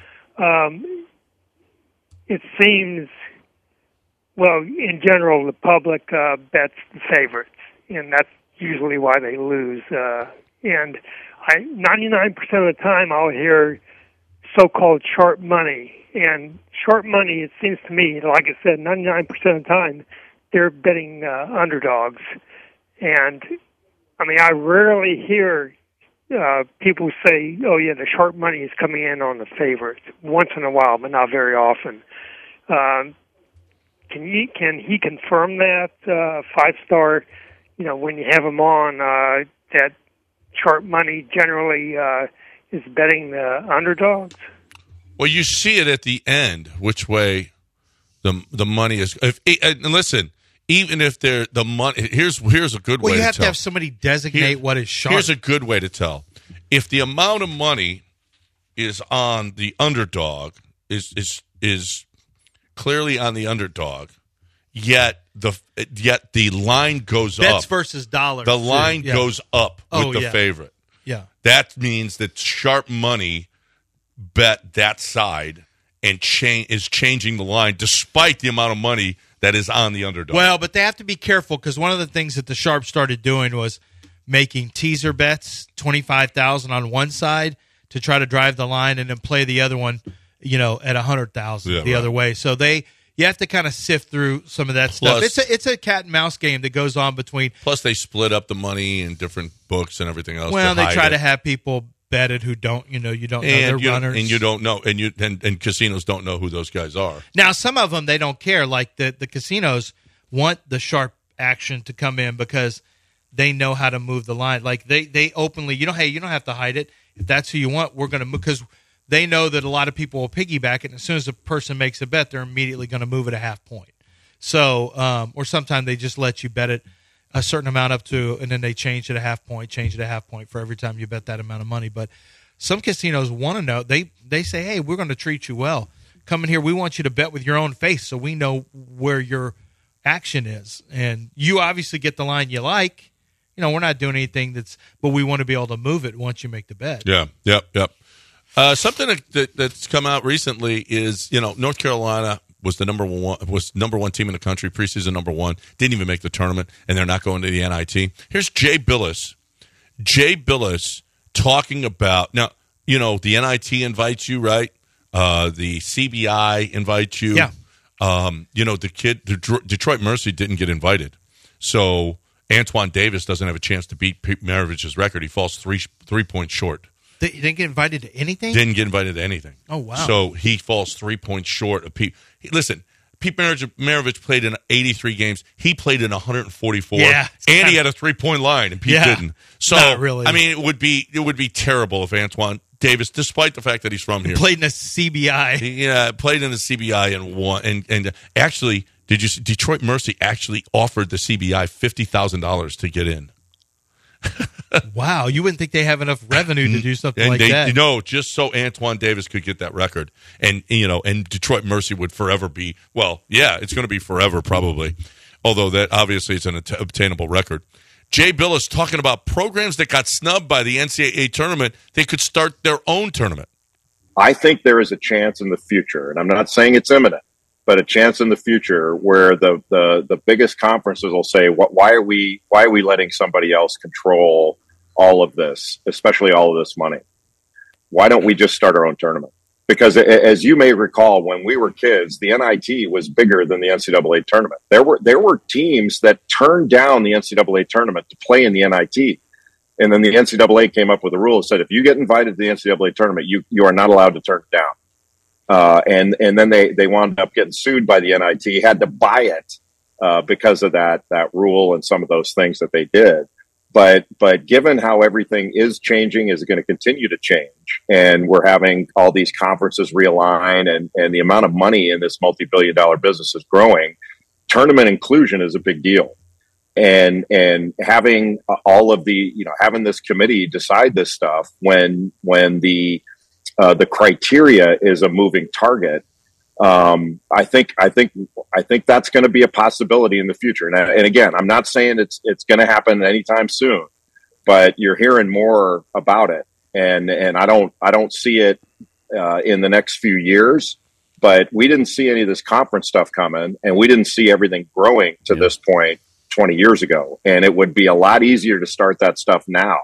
It seems, well, in general, the public bets the favorites, and that's usually why they lose. And 99% of the time I'll hear so-called sharp money. And sharp money, it seems to me, like I said, 99% of the time, they're betting underdogs. And, I mean, I rarely hear people say, oh, yeah, the sharp money is coming in on the favorites. Once in a while, but not very often. Can he confirm that, Five Star, when you have him on, that sharp money generally is betting the underdogs? Well, you see it at the end, which way the money is. And listen, even if they're the money, here's a good way to tell. Well, you have to have somebody designate what is sharp. Here's a good way to tell. If the amount of money is on the underdog, is clearly on the underdog, yet the line goes up. Bets versus dollars. The line goes up with the favorite. Yeah. That means that sharp money bet that side and is changing the line despite the amount of money that is on the underdog. Well, but they have to be careful because one of the things that the Sharp started doing was making teaser bets, $25,000 on one side to try to drive the line and then play the other one, at $100,000 the other way. So you have to kind of sift through some of that stuff. It's a cat and mouse game that goes on between. Plus, they split up the money in different books and everything else. Well, they try to have people bet it who don't, you don't know their runners. And you don't know, and casinos don't know who those guys are. Now, some of them, they don't care. Like the casinos want the sharp action to come in because they know how to move the line. Like they openly, hey, you don't have to hide it. If that's who you want, we're going to move, because they know that a lot of people will piggyback it. And as soon as a person makes a bet, they're immediately going to move it a half point. So, or sometimes they just let you bet it a certain amount up to, and then they change it a half point for every time you bet that amount of money. But some casinos want to know. They say, hey, we're going to treat you well. Come in here. We want you to bet with your own face so we know where your action is. And you obviously get the line you like. We're not doing anything but we want to be able to move it once you make the bet. Yeah, yep. Something that's come out recently is, North Carolina was number one team in the country, preseason number one, didn't even make the tournament, and they're not going to the NIT. Here's Jay Billis. Jay Billis talking about, now, the NIT invites you, right? The CBI invites you. Yeah. The kid, Detroit Mercy didn't get invited. So Antoine Davis doesn't have a chance to beat Pete Maravich's record. He falls 3 points short. He didn't get invited to anything? Didn't get invited to anything. Oh, wow. So he falls 3 points short of Pete. Listen, Pete Maravich played in 83 games. He played in 144. Yeah, and he had a 3-point line, and Pete didn't. So, not really. I mean, it would be terrible if Antoine Davis, despite the fact that he's from here. Played in a CBI. Yeah, played in the CBI and won. And actually, did you see, Detroit Mercy actually offered the CBI $50,000 to get in. Wow, you wouldn't think they have enough revenue to do something like that. No, just so Antoine Davis could get that record. And Detroit Mercy would forever be, it's going to be forever probably, although that obviously is an obtainable record. Jay Billis talking about programs that got snubbed by the NCAA tournament, they could start their own tournament. I think there is a chance in the future, and I'm not saying it's imminent, but a chance in the future where the biggest conferences will say, why are we letting somebody else control all of this, especially all of this money? Why don't we just start our own tournament? Because as you may recall, when we were kids, the NIT was bigger than the NCAA tournament. There were teams that turned down the NCAA tournament to play in the NIT. And then the NCAA came up with a rule that said, if you get invited to the NCAA tournament, you are not allowed to turn it down. And then they wound up getting sued by the NIT, had to buy it because of that rule and some of those things that they did. But given how everything is changing, is going to continue to change, and we're having all these conferences realign, and the amount of money in this multi-billion-dollar business is growing, tournament inclusion is a big deal. And having all of having this committee decide this stuff when the criteria is a moving target, I think that's going to be a possibility in the future. And again, I'm not saying it's going to happen anytime soon, but you're hearing more about it, and I don't see it in the next few years. But we didn't see any of this conference stuff coming, and we didn't see everything growing to this point 20 years ago. And it would be a lot easier to start that stuff now.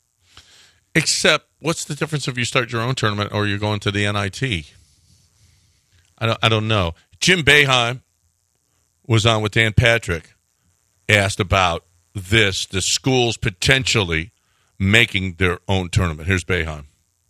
Except, what's the difference if you start your own tournament or you're going to the NIT? I don't know. Jim Boeheim was on with Dan Patrick, asked about the schools potentially making their own tournament. Here's Boeheim.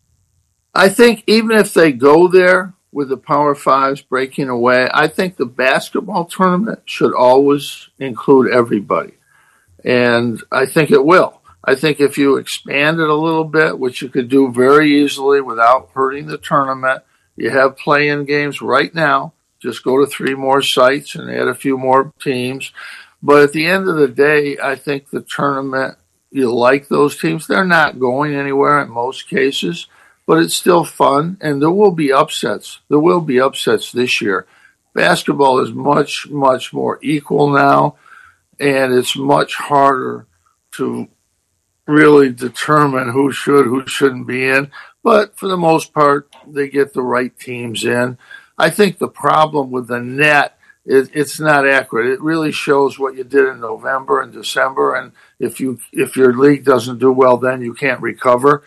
I think even if they go there with the Power Fives breaking away, I think the basketball tournament should always include everybody. And I think it will. I think if you expand it a little bit, which you could do very easily without hurting the tournament, you have play-in games right now. Just go to 3 more sites and add a few more teams. But at the end of the day, I think the tournament, you like those teams. They're not going anywhere in most cases, but it's still fun, and there will be upsets. There will be upsets this year. Basketball is much, much more equal now, and it's much harder to really determine who should, who shouldn't be in. But for the most part, they get the right teams in. I think the problem with the net is it's not accurate. It really shows what you did in November and December, and if your league doesn't do well, then you can't recover.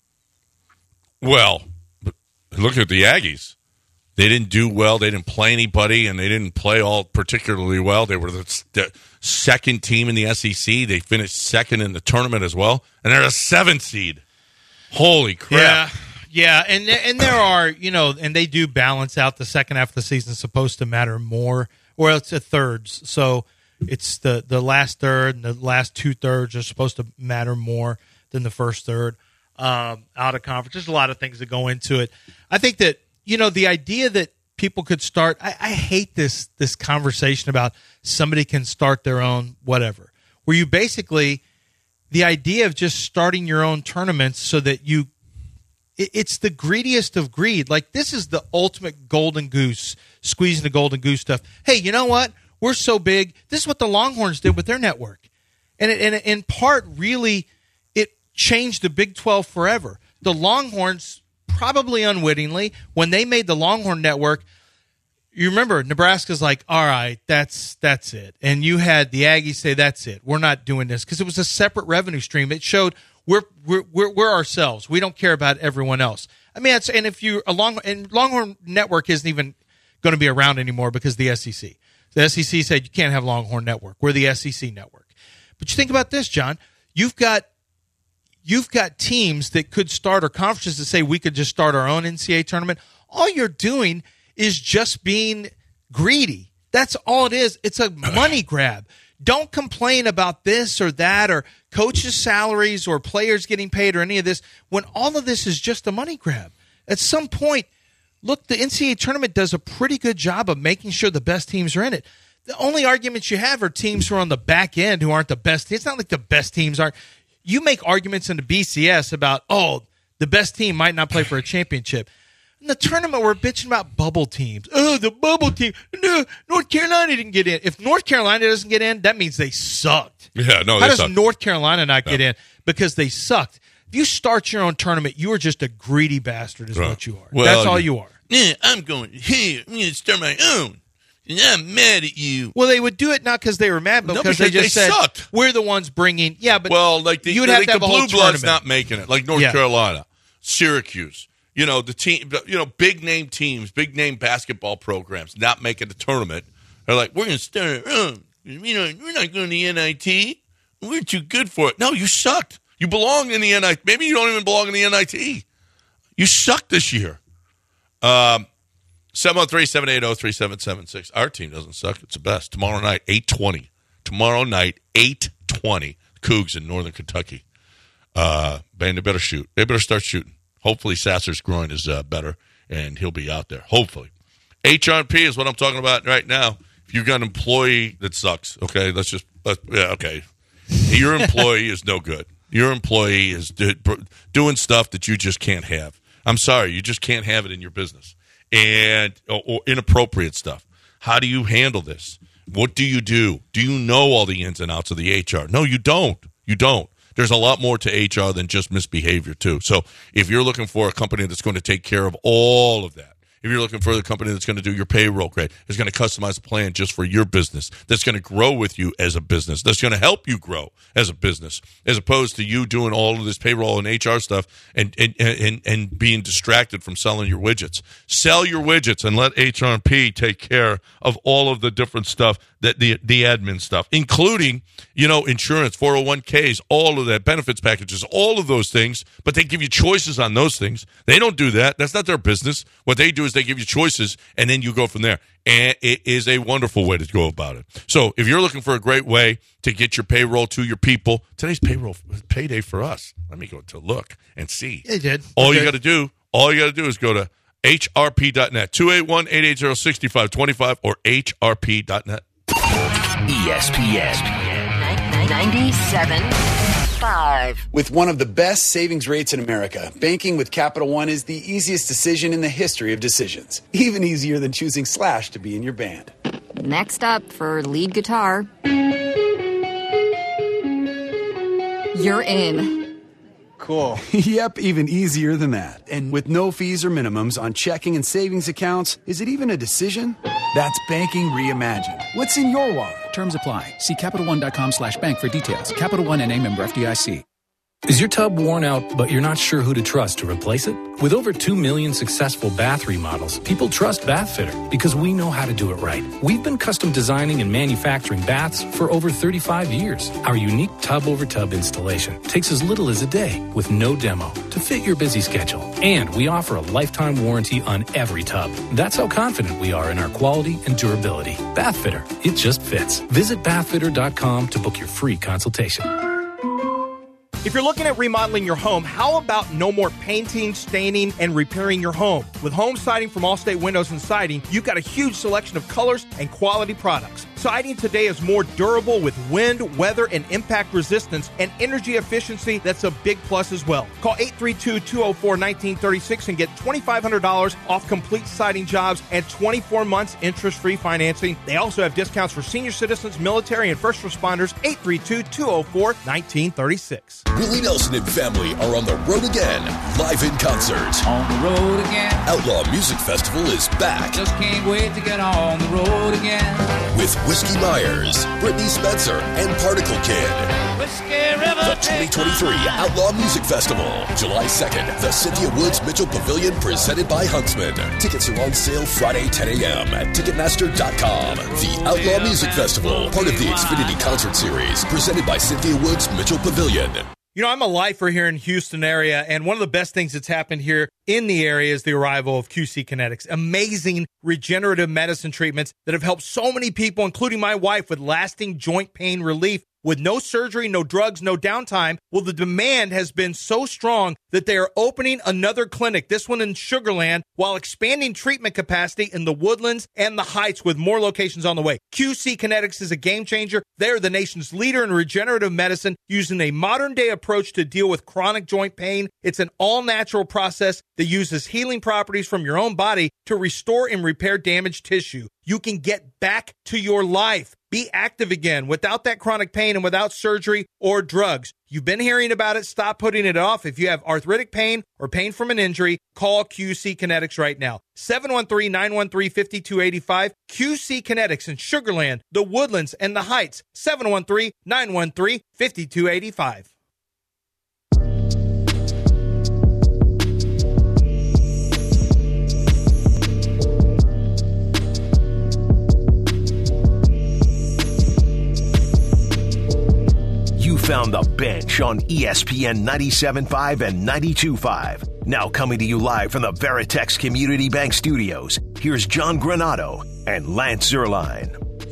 Well, look at the Aggies. They didn't do well. They didn't play anybody, and they didn't play all particularly well. They were the second team in the SEC. They finished second in the tournament as well, and they're a 7th seed. Holy crap. Yeah, and there are, and they do balance out. The second half of the season is supposed to matter more, or it's a thirds. So it's the last third and the last 2 thirds are supposed to matter more than the first third out of conference. There's a lot of things that go into it. I think that, the idea that people could start, I hate this conversation about somebody can start their own whatever, where you basically, the idea of just starting your own tournaments so that it's the greediest of greed. Like, this is the ultimate golden goose, squeezing the golden goose stuff. Hey, you know what? We're so big. This is what the Longhorns did with their network. And in part, really, it changed the Big 12 forever. The Longhorns, probably unwittingly, when they made the Longhorn Network, you remember Nebraska's like, all right, that's it. And you had the Aggies say, that's it. We're not doing this, because it was a separate revenue stream. It showed we're ourselves. We don't care about everyone else. I mean, Longhorn Network isn't even going to be around anymore because of the SEC. The SEC said you can't have Longhorn Network. We're the SEC network. But you think about this, John. You've got teams that could start, or conferences that say we could just start our own NCAA tournament. All you're doing is just being greedy. That's all it is. It's a money grab. Don't complain about this or that, or coaches' salaries, or players getting paid, or any of this, when all of this is just a money grab. At some point, look, the NCAA tournament does a pretty good job of making sure the best teams are in it. The only arguments you have are teams who are on the back end who aren't the best. It's not like the best teams are. You make arguments in the BCS about, the best team might not play for a championship. In the tournament, we're bitching about bubble teams. Oh, the bubble team. No, North Carolina didn't get in. If North Carolina doesn't get in, that means they sucked. Yeah, no, How does North Carolina not get in? Because they sucked. If you start your own tournament, you are just a greedy bastard is what you are. Well, that's all you are. Yeah, I'm going to start my own. I'm mad at you. Well, they would do it not because they were mad, but because they just said, sucked. We're the ones bringing. Yeah, but you would have to have the Blue Bloods not making it, like North Carolina, Syracuse. The team. Big name teams, big name basketball programs not making the tournament. They're like, we're going to start. We're not going to the NIT. We're too good for it. No, you sucked. You belong in the NIT. Maybe you don't even belong in the NIT. You sucked this year. 703-780-3776. Our team doesn't suck. It's the best. Tomorrow night, 8:20. Tomorrow night, 8:20. Cougs in Northern Kentucky. Man, they better shoot. They better start shooting. Hopefully Sasser's groin is better, and he'll be out there. Hopefully. HRP is what I'm talking about right now. If you've got an employee that sucks, okay, okay. Your employee is no good. Your employee is doing stuff that you just can't have. I'm sorry, you just can't have it in your business. Or inappropriate stuff. How do you handle this? What do you do? Do you know all the ins and outs of the HR? No, you don't. You don't. There's a lot more to HR than just misbehavior, too. So if you're looking for a company that's going to take care of all of that, if you're looking for the company that's going to do your payroll great, is going to customize a plan just for your business, that's going to grow with you as a business, that's going to help you grow as a business, as opposed to you doing all of this payroll and HR stuff and being distracted from selling your widgets. Sell your widgets and let HR&P take care of all of the different stuff, that the admin stuff, including, insurance, 401ks, all of that, benefits packages, all of those things, but they give you choices on those things. They don't do that. That's not their business. What they do is they give you choices, and then you go from there. And it is a wonderful way to go about it. So if you're looking for a great way to get your payroll to your people, today's payday for us. Let me go to look and see. It did. All you got to do is go to hrp.net, 281-880-6525 or hrp.net. ESPN 97.5. With one of the best savings rates in America, banking with Capital One is the easiest decision in the history of decisions. Even easier than choosing Slash to be in your band. Next up for lead guitar. You're in. Cool. Yep, even easier than that. And with no fees or minimums on checking and savings accounts, is it even a decision? That's banking reimagined. What's in your wallet? Terms apply. See CapitalOne.com/bank for details. Capital One NA, member FDIC. Is your tub worn out, but you're not sure who to trust to replace it? With over 2 million successful bath remodels, people trust Bathfitter because we know how to do it right. We've been custom designing and manufacturing baths for over 35 years. Our unique tub-over-tub installation takes as little as a day with no demo to fit your busy schedule. And we offer a lifetime warranty on every tub. That's how confident we are in our quality and durability. Bathfitter, it just fits. Visit bathfitter.com to book your free consultation. If you're looking at remodeling your home, how about no more painting, staining, and repairing your home? With home siding from Allstate Windows and Siding, you've got a huge selection of colors and quality products. Siding today is more durable with wind, weather, and impact resistance and energy efficiency. That's a big plus as well. Call 832-204-1936 and get $2,500 off complete siding jobs and 24 months interest-free financing. They also have discounts for senior citizens, military, and first responders. 832-204-1936. Willie Nelson and family are on the road again, live in concert. On the road again. Outlaw Music Festival is back. Just can't wait to get on the road again. With Whiskey Myers, Brittany Spencer, and Particle Kid. The 2023 Outlaw Music Festival, July 2nd, the Cynthia Woods Mitchell Pavilion, presented by Huntsman. Tickets are on sale Friday 10 a.m. at Ticketmaster.com. The Outlaw Music Festival, part of the Xfinity Concert Series, presented by Cynthia Woods Mitchell Pavilion. I'm a lifer here in Houston area, and one of the best things that's happened here in the area is the arrival of QC Kinetics. Amazing regenerative medicine treatments that have helped so many people, including my wife, with lasting joint pain relief. With no surgery, no drugs, no downtime, well, the demand has been so strong that they are opening another clinic, this one in Sugar Land, while expanding treatment capacity in the Woodlands and the Heights with more locations on the way. QC Kinetics is a game changer. They're the nation's leader in regenerative medicine, using a modern-day approach to deal with chronic joint pain. It's an all-natural process that uses healing properties from your own body to restore and repair damaged tissue. you can get back to your life. Be active again without that chronic pain and without surgery or drugs. You've been hearing about it. Stop putting it off. If you have arthritic pain or pain from an injury, call QC Kinetics right now. 713-913-5285. QC Kinetics in Sugar Land, the Woodlands, and the Heights. 713-913-5285. You found The Bench on ESPN 97.5 and 92.5. Now coming to you live from the Veritex Community Bank Studios, here's John Granado and Lance Zierlein.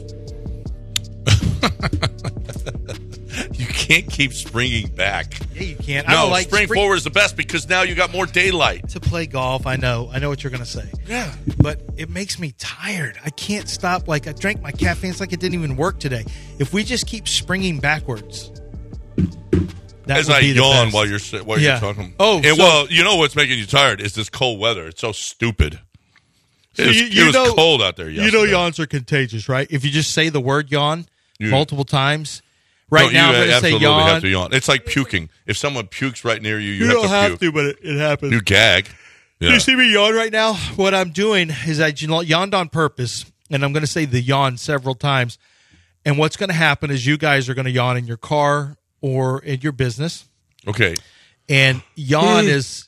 You can't keep springing back. Yeah, you can't. No, I don't like spring forward is the best because now you got more daylight. To play golf, I know what you're going to say. Yeah. But it makes me tired. I can't stop. Like, I drank my caffeine. It's like it didn't even work today. If we just keep springing backwards, that as would I be the yawn best. while you're talking. Oh, and well, you know what's making you tired is this cold weather. It's so stupid. It was cold out there yesterday. You know yawns are contagious, right? If you just say the word yawn multiple times, now I'm going to say yawn. Have to yawn. It's like puking. If someone pukes right near you, you don't have to puke. but it happens. You gag. Yeah. You see me yawn right now? What I'm doing is I yawned on purpose, and I'm going to say the yawn several times. And what's going to happen is you guys are going to yawn in your car or in your business. Okay. And yawn is,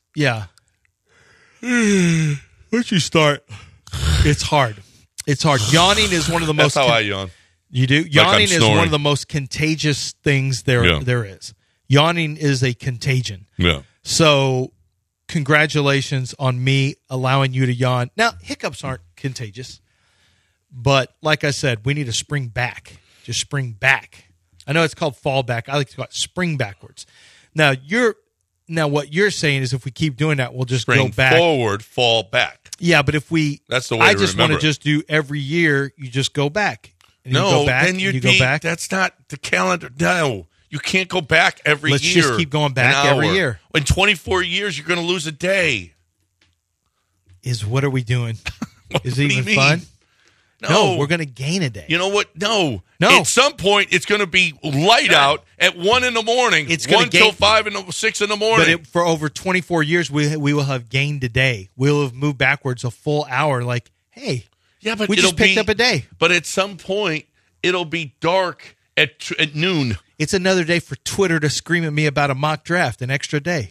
Once you start, it's hard. It's hard. Yawning is one of the most... That's how I yawn. You do? Like Yawning is one of the most contagious things there is. Yawning is a contagion. Yeah. So, congratulations on me allowing you to yawn. Now, hiccups aren't contagious. But, like I said, we need to spring back. Just spring back. I know it's called fall back. I like to call it spring backwards. Now, what you're saying is if we keep doing that, we'll just spring go back. Forward, fall back. Yeah, but if we... That's the way I to just remember want to just do every year, you just go back. And no, you go back, then you go back. That's not the calendar. No, you can't go back every Let's year. just keep going back every year. In 24 years, you're going to lose a day. What are we doing? Is it What do you even mean? fun? No, we're going to gain a day. You know what? No. No. At some point, it's going to be light out at 1 in the morning. It's 1 till 6 in the morning. But for over 24 years, we will have gained a day. We'll have moved backwards a full hour. Like, hey, but we just picked up a day. But at some point, it'll be dark at noon. It's another day for Twitter to scream at me about a mock draft, an extra day.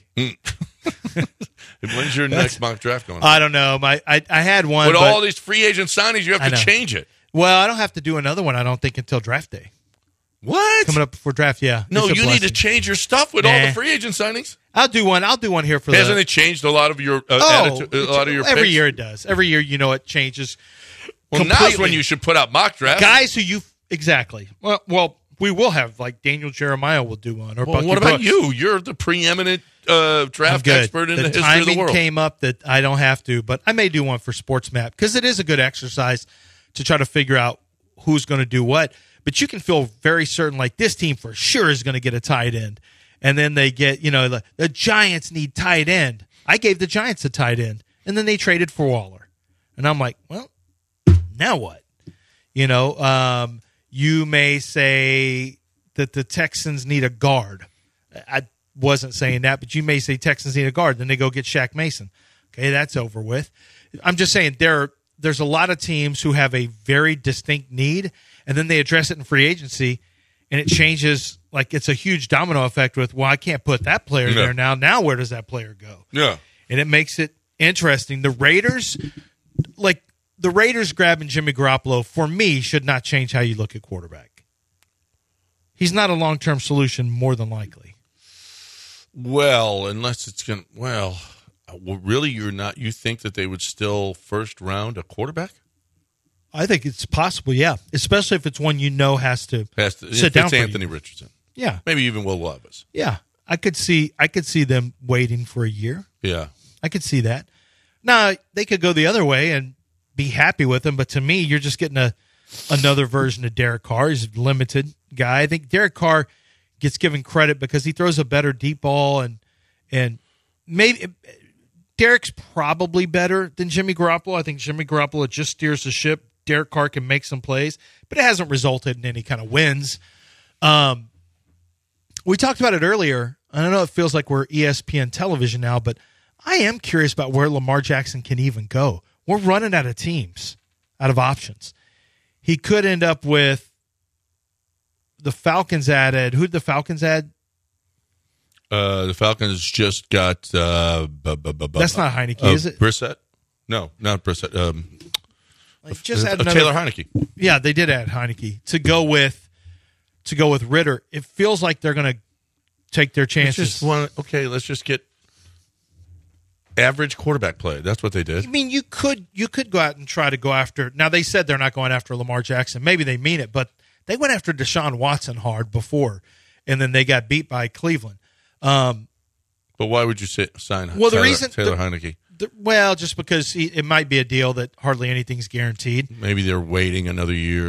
When's your next mock draft going on? I don't know. I had one. With but all these free agent signings, you have to change it. Well, I don't have to do another one, I don't think, until draft day. What? Coming up before draft, yeah. No, It's a you need to blessing. change your stuff with all the free agent signings. I'll do one here for Hasn't it changed a lot of your attitude, a lot of your every picks? year it does. Every year, it changes. Well, now's when you should put out mock drafts. Guys who exactly. Well, we will have, like Daniel Jeremiah will do one. Or Bucky what about Brooks. you? You're the preeminent draft expert in the history of the timing world. came up that I don't have to, but I may do one for Sports Map because it is a good exercise to try to figure out who's going to do what. But you can feel very certain, like this team for sure is going to get a tight end. And then they get, the Giants need tight end. I gave the Giants a tight end. And then they traded for Waller. And I'm like, well, now what? You may say that the Texans need a guard. I wasn't saying that, but you may say Texans need a guard. Then they go get Shaq Mason. Okay, that's over with. I'm just saying there's a lot of teams who have a very distinct need, and then they address it in free agency, and it changes. Like it's a huge domino effect with, well, I can't put that player there now. Now where does that player go? Yeah. And it makes it interesting. The Raiders grabbing Jimmy Garoppolo, for me, should not change how you look at quarterback. He's not a long-term solution, more than likely. Well, unless it's going to... Well, really, you're not... You think that they would still first round a quarterback? I think it's possible, yeah. Especially if it's one has to sit down it's for Anthony you. Richardson. Yeah. Maybe even Will Levis. Yeah. I could see them waiting for a year. Yeah. I could see that. Now, they could go the other way and be happy with him, but to me, you're just getting another version of Derek Carr. He's a limited guy. I think Derek Carr gets given credit because he throws a better deep ball, and maybe Derek's probably better than Jimmy Garoppolo. I think Jimmy Garoppolo just steers the ship Derek Carr can make some plays, but it hasn't resulted in any kind of wins. We talked about it earlier. I don't know, it feels like we're ESPN television now, but I am curious about where Lamar Jackson can even go. We're running out of teams, out of options. He could end up with the Falcons added. Who did the Falcons add? The Falcons just got. That's not Heineke, is it? Brissett? No, not Brissett. Just add Taylor Heineke. Yeah, they did add Heineke to go with Ritter. It feels like they're going to take their chances. Let's just get average quarterback play. That's what they did. I mean, you could go out and try to go after. Now they said they're not going after Lamar Jackson. Maybe they mean it, but they went after Deshaun Watson hard before, and then they got beat by Cleveland. But why would you sign Taylor Heineke? Just because it might be a deal that hardly anything's guaranteed. Maybe they're waiting another year.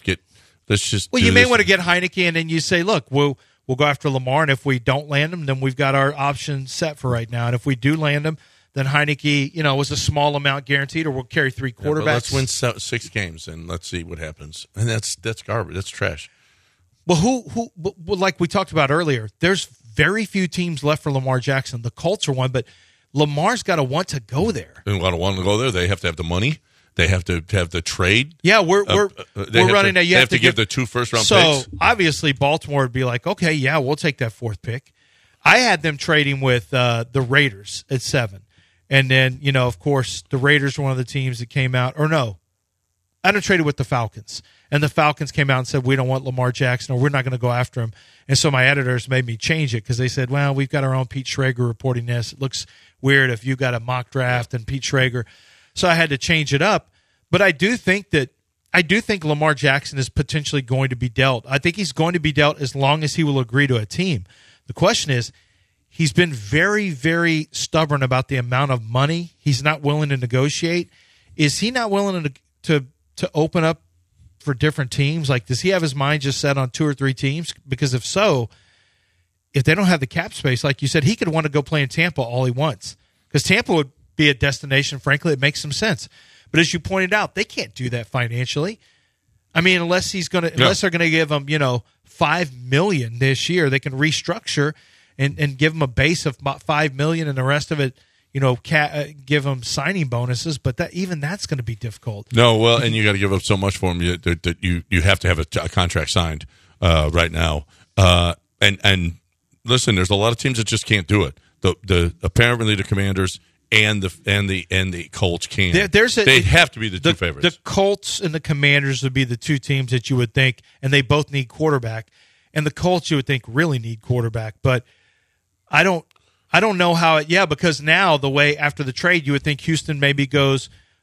Well, you may want to get Heineke, and then you say, look, we'll go after Lamar, and if we don't land him, then we've got our options set for right now. And if we do land him, then Heineke, was a small amount guaranteed, or we'll carry 3 quarterbacks. Let's win 6 games, and let's see what happens. And that's garbage. That's trash. Well, like we talked about earlier, there's very few teams left for Lamar Jackson. The Colts are one, but Lamar's got to want to go there. And got to want to go there. They have to have the money. They have to have the trade. Yeah, we're running now. You have to give the 2 first-round picks. So obviously, Baltimore would be like, okay, yeah, we'll take that 4th pick. I had them trading with the Raiders at 7, and then of course, the Raiders were one of the teams that came out. Or no, I had traded with the Falcons, and the Falcons came out and said we don't want Lamar Jackson, or we're not going to go after him. And so my editors made me change it because they said, well, we've got our own Pete Schrager reporting this. It looks weird if you got a mock draft and Pete Schrager. So I had to change it up. But I do think Lamar Jackson is potentially going to be dealt. I think he's going to be dealt as long as he will agree to a team. The question is, he's been very, very stubborn about the amount of money he's not willing to negotiate. Is he not willing to open up for different teams? Like, does he have his mind just set on 2 or 3 teams? Because if so, if they don't have the cap space, like you said, he could want to go play in Tampa all he wants. Because Tampa would be a destination, frankly, it makes some sense. But as you pointed out, they can't do that financially. I mean, unless they're going to give him, $5 million this year, they can restructure and give him a base of about $5 million, and the rest of it, give him signing bonuses. But that's going to be difficult. No, well, and you got to give up so much for him that you have to have a contract signed right now. And listen, there's a lot of teams that just can't do it. Apparently the Commanders and the Colts can. They have to be the 2 favorites. The Colts and the Commanders would be the 2 teams that you would think, and they both need quarterback. And the Colts, you would think, really need quarterback. But I don't know how it. Yeah, because now the way after the trade, you would think Houston maybe goes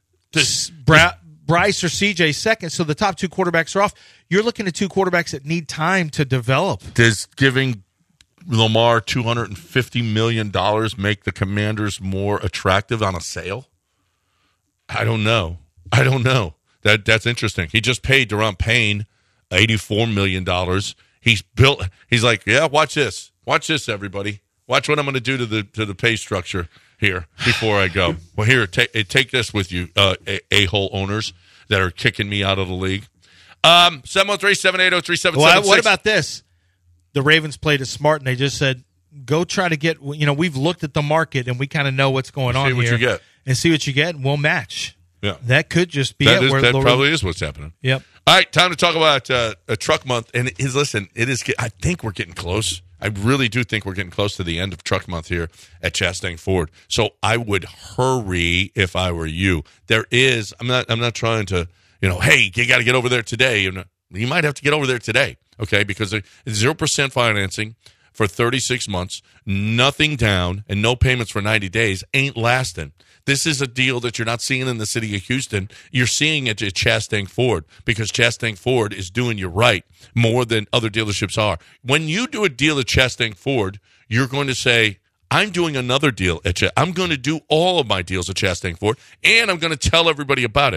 Bryce or CJ second, so the top 2 quarterbacks are off. You're looking at 2 quarterbacks that need time to develop. Does giving Lamar $250 million make the Commanders more attractive on a sale? I don't know. That's interesting. He just paid Daron Payne $84 million. He's like, yeah, watch this. Watch this, everybody. Watch what I'm going to do to the pay structure here before I go. Well, here, take this with you, a-hole owners that are kicking me out of the league. 713-780-3776. What about this? The Ravens played it smart, and they just said, go try to get, we've looked at the market, and we kind of know what's going on here. See what you get. And see what you get, and we'll match. Yeah. That could just be that probably is what's happening. Yep. All right, time to talk about a truck month. And I think we're getting close. I really do think we're getting close to the end of truck month here at Chastang Ford. So I would hurry if I were you. I'm not trying to, hey, you got to get over there today. You might have to get over there today. Okay, because 0% financing for 36 months, nothing down, and no payments for 90 days ain't lasting. This is a deal that you're not seeing in the city of Houston. You're seeing it at Chastang Ford because Chastang Ford is doing you right more than other dealerships are. When you do a deal at Chastang Ford, you're going to say, I'm doing another deal at I'm going to do all of my deals at Chastang Ford, and I'm going to tell everybody about it.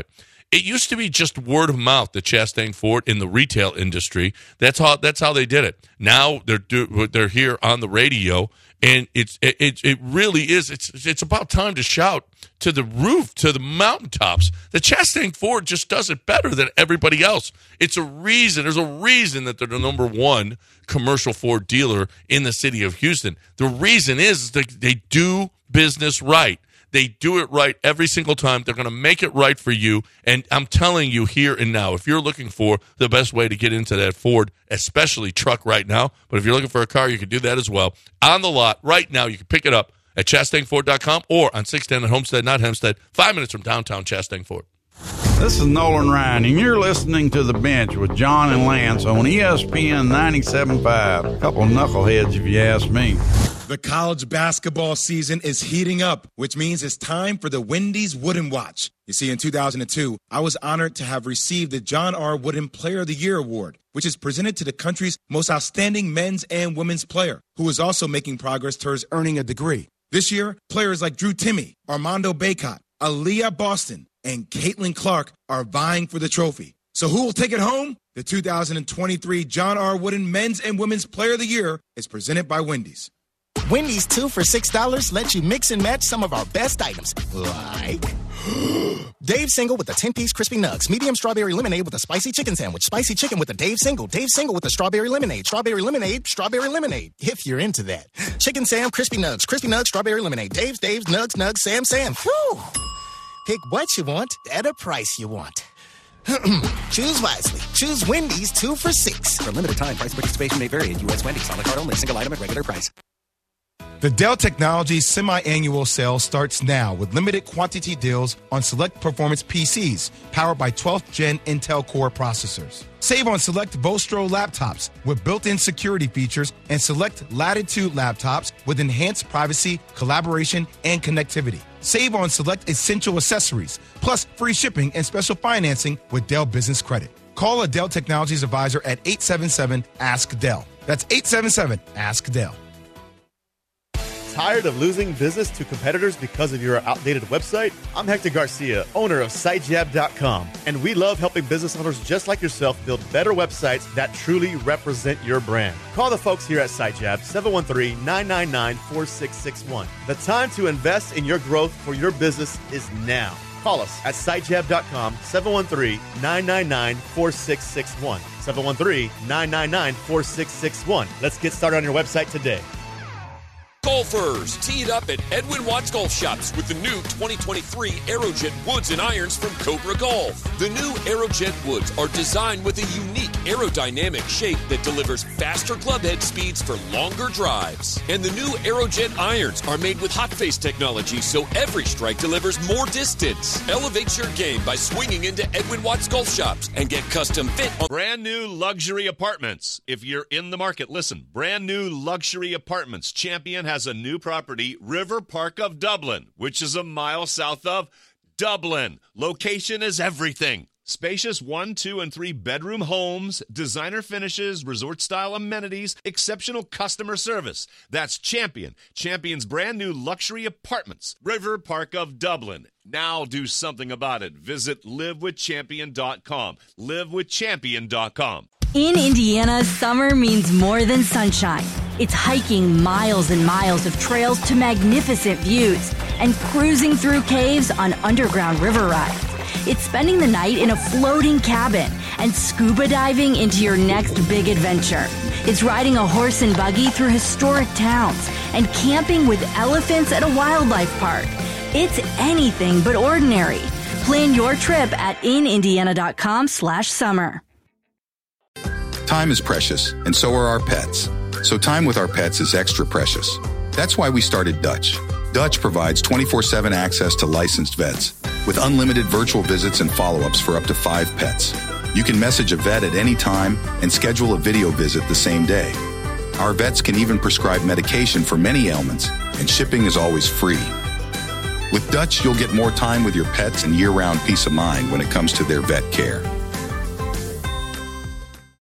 It used to be just word of mouth, the Chastain Ford in the retail industry. That's how they did it. Now they're here on the radio, and it really is. It's about time to shout to the roof, to the mountaintops. The Chastain Ford just does it better than everybody else. It's a reason. There's a reason that they're the number one commercial Ford dealer in the city of Houston. The reason is that they do business right. They do it right every single time. They're going to make it right for you. And I'm telling you here and now, if you're looking for the best way to get into that Ford, especially truck right now, but if you're looking for a car, you can do that as well. On the lot right now, you can pick it up at ChastainFord.com or on 610 at Homestead, not Hempstead, 5 minutes from downtown Chastain Ford. This is Nolan Ryan, and you're listening to The Bench with John and Lance on ESPN 97.5. A couple of knuckleheads, if you ask me. The college basketball season is heating up, which means it's time for the Wendy's Wooden Watch. You see, in 2002, I was honored to have received the John R. Wooden Player of the Year Award, which is presented to the country's most outstanding men's and women's player, who is also making progress towards earning a degree. This year, players like Drew Timme, Armando Bacot, Aaliyah Boston, and Caitlin Clark are vying for the trophy. So who will take it home? The 2023 John R. Wooden Men's and Women's Player of the Year is presented by Wendy's. Wendy's 2 for $6 lets you mix and match some of our best items, like Dave Single with a 10-piece crispy nugs, medium strawberry lemonade with a spicy chicken sandwich, spicy chicken with a Dave Single with a strawberry lemonade, if you're into that. Chicken Sam, crispy nugs, strawberry lemonade, Dave's, nugs, Sam. Whew. Pick what you want at a price you want. Choose wisely. Choose Wendy's 2 for $6. For a limited time, price participation may vary at U.S. Wendy's. On the card only. Single item at regular price. The Dell Technologies semi-annual sale starts now with limited quantity deals on select performance PCs powered by 12th Gen Intel Core processors. Save on select Vostro laptops with built-in security features and select Latitude laptops with enhanced privacy, collaboration, and connectivity. Save on select essential accessories, plus free shipping and special financing with Dell Business Credit. Call a Dell Technologies advisor at 877-ASK-DELL. That's 877-ASK-DELL. Tired of losing business to competitors because of your outdated website? I'm Hector Garcia, owner of SiteJab.com, and we love helping business owners just like yourself build better websites that truly represent your brand. Call the folks here at SiteJab, 713-999-4661. The time to invest in your growth for your business is now. Call us at SiteJab.com, 713-999-4661. 713-999-4661. Let's get started on your website today. Golfers, tee it up at Edwin Watts Golf Shops with the new 2023 Aerojet woods and irons from Cobra Golf. The new Aerojet woods are designed with a unique aerodynamic shape that delivers faster clubhead speeds for longer drives. And the new Aerojet irons are made with hot face technology, so every strike delivers more distance. Elevate your game by swinging into Edwin Watts Golf Shops and get custom fit on brand new luxury apartments. If you're in the market, listen. Brand new luxury apartments. Champion has a new property, River Park of Dublin, which is a mile south of Dublin. Location is everything. Spacious 1, 2, and 3 bedroom homes, designer finishes, resort-style amenities, exceptional customer service. That's Champion. Champion's brand new luxury apartments, River Park of Dublin. Now do something about it. Visit livewithchampion.com. livewithchampion.com. In Indiana, summer means more than sunshine. It's hiking miles and miles of trails to magnificent views and cruising through caves on underground river rides. It's spending the night in a floating cabin and scuba diving into your next big adventure. It's riding a horse and buggy through historic towns and camping with elephants at a wildlife park. It's anything but ordinary. Plan your trip at inindiana.com/summer. Time is precious, and so are our pets. So time with our pets is extra precious. That's why we started Dutch. Dutch provides 24/7 access to licensed vets with unlimited virtual visits and follow-ups for up to 5 pets. You can message a vet at any time and schedule a video visit the same day. Our vets can even prescribe medication for many ailments, and shipping is always free. With Dutch, you'll get more time with your pets and year-round peace of mind when it comes to their vet care.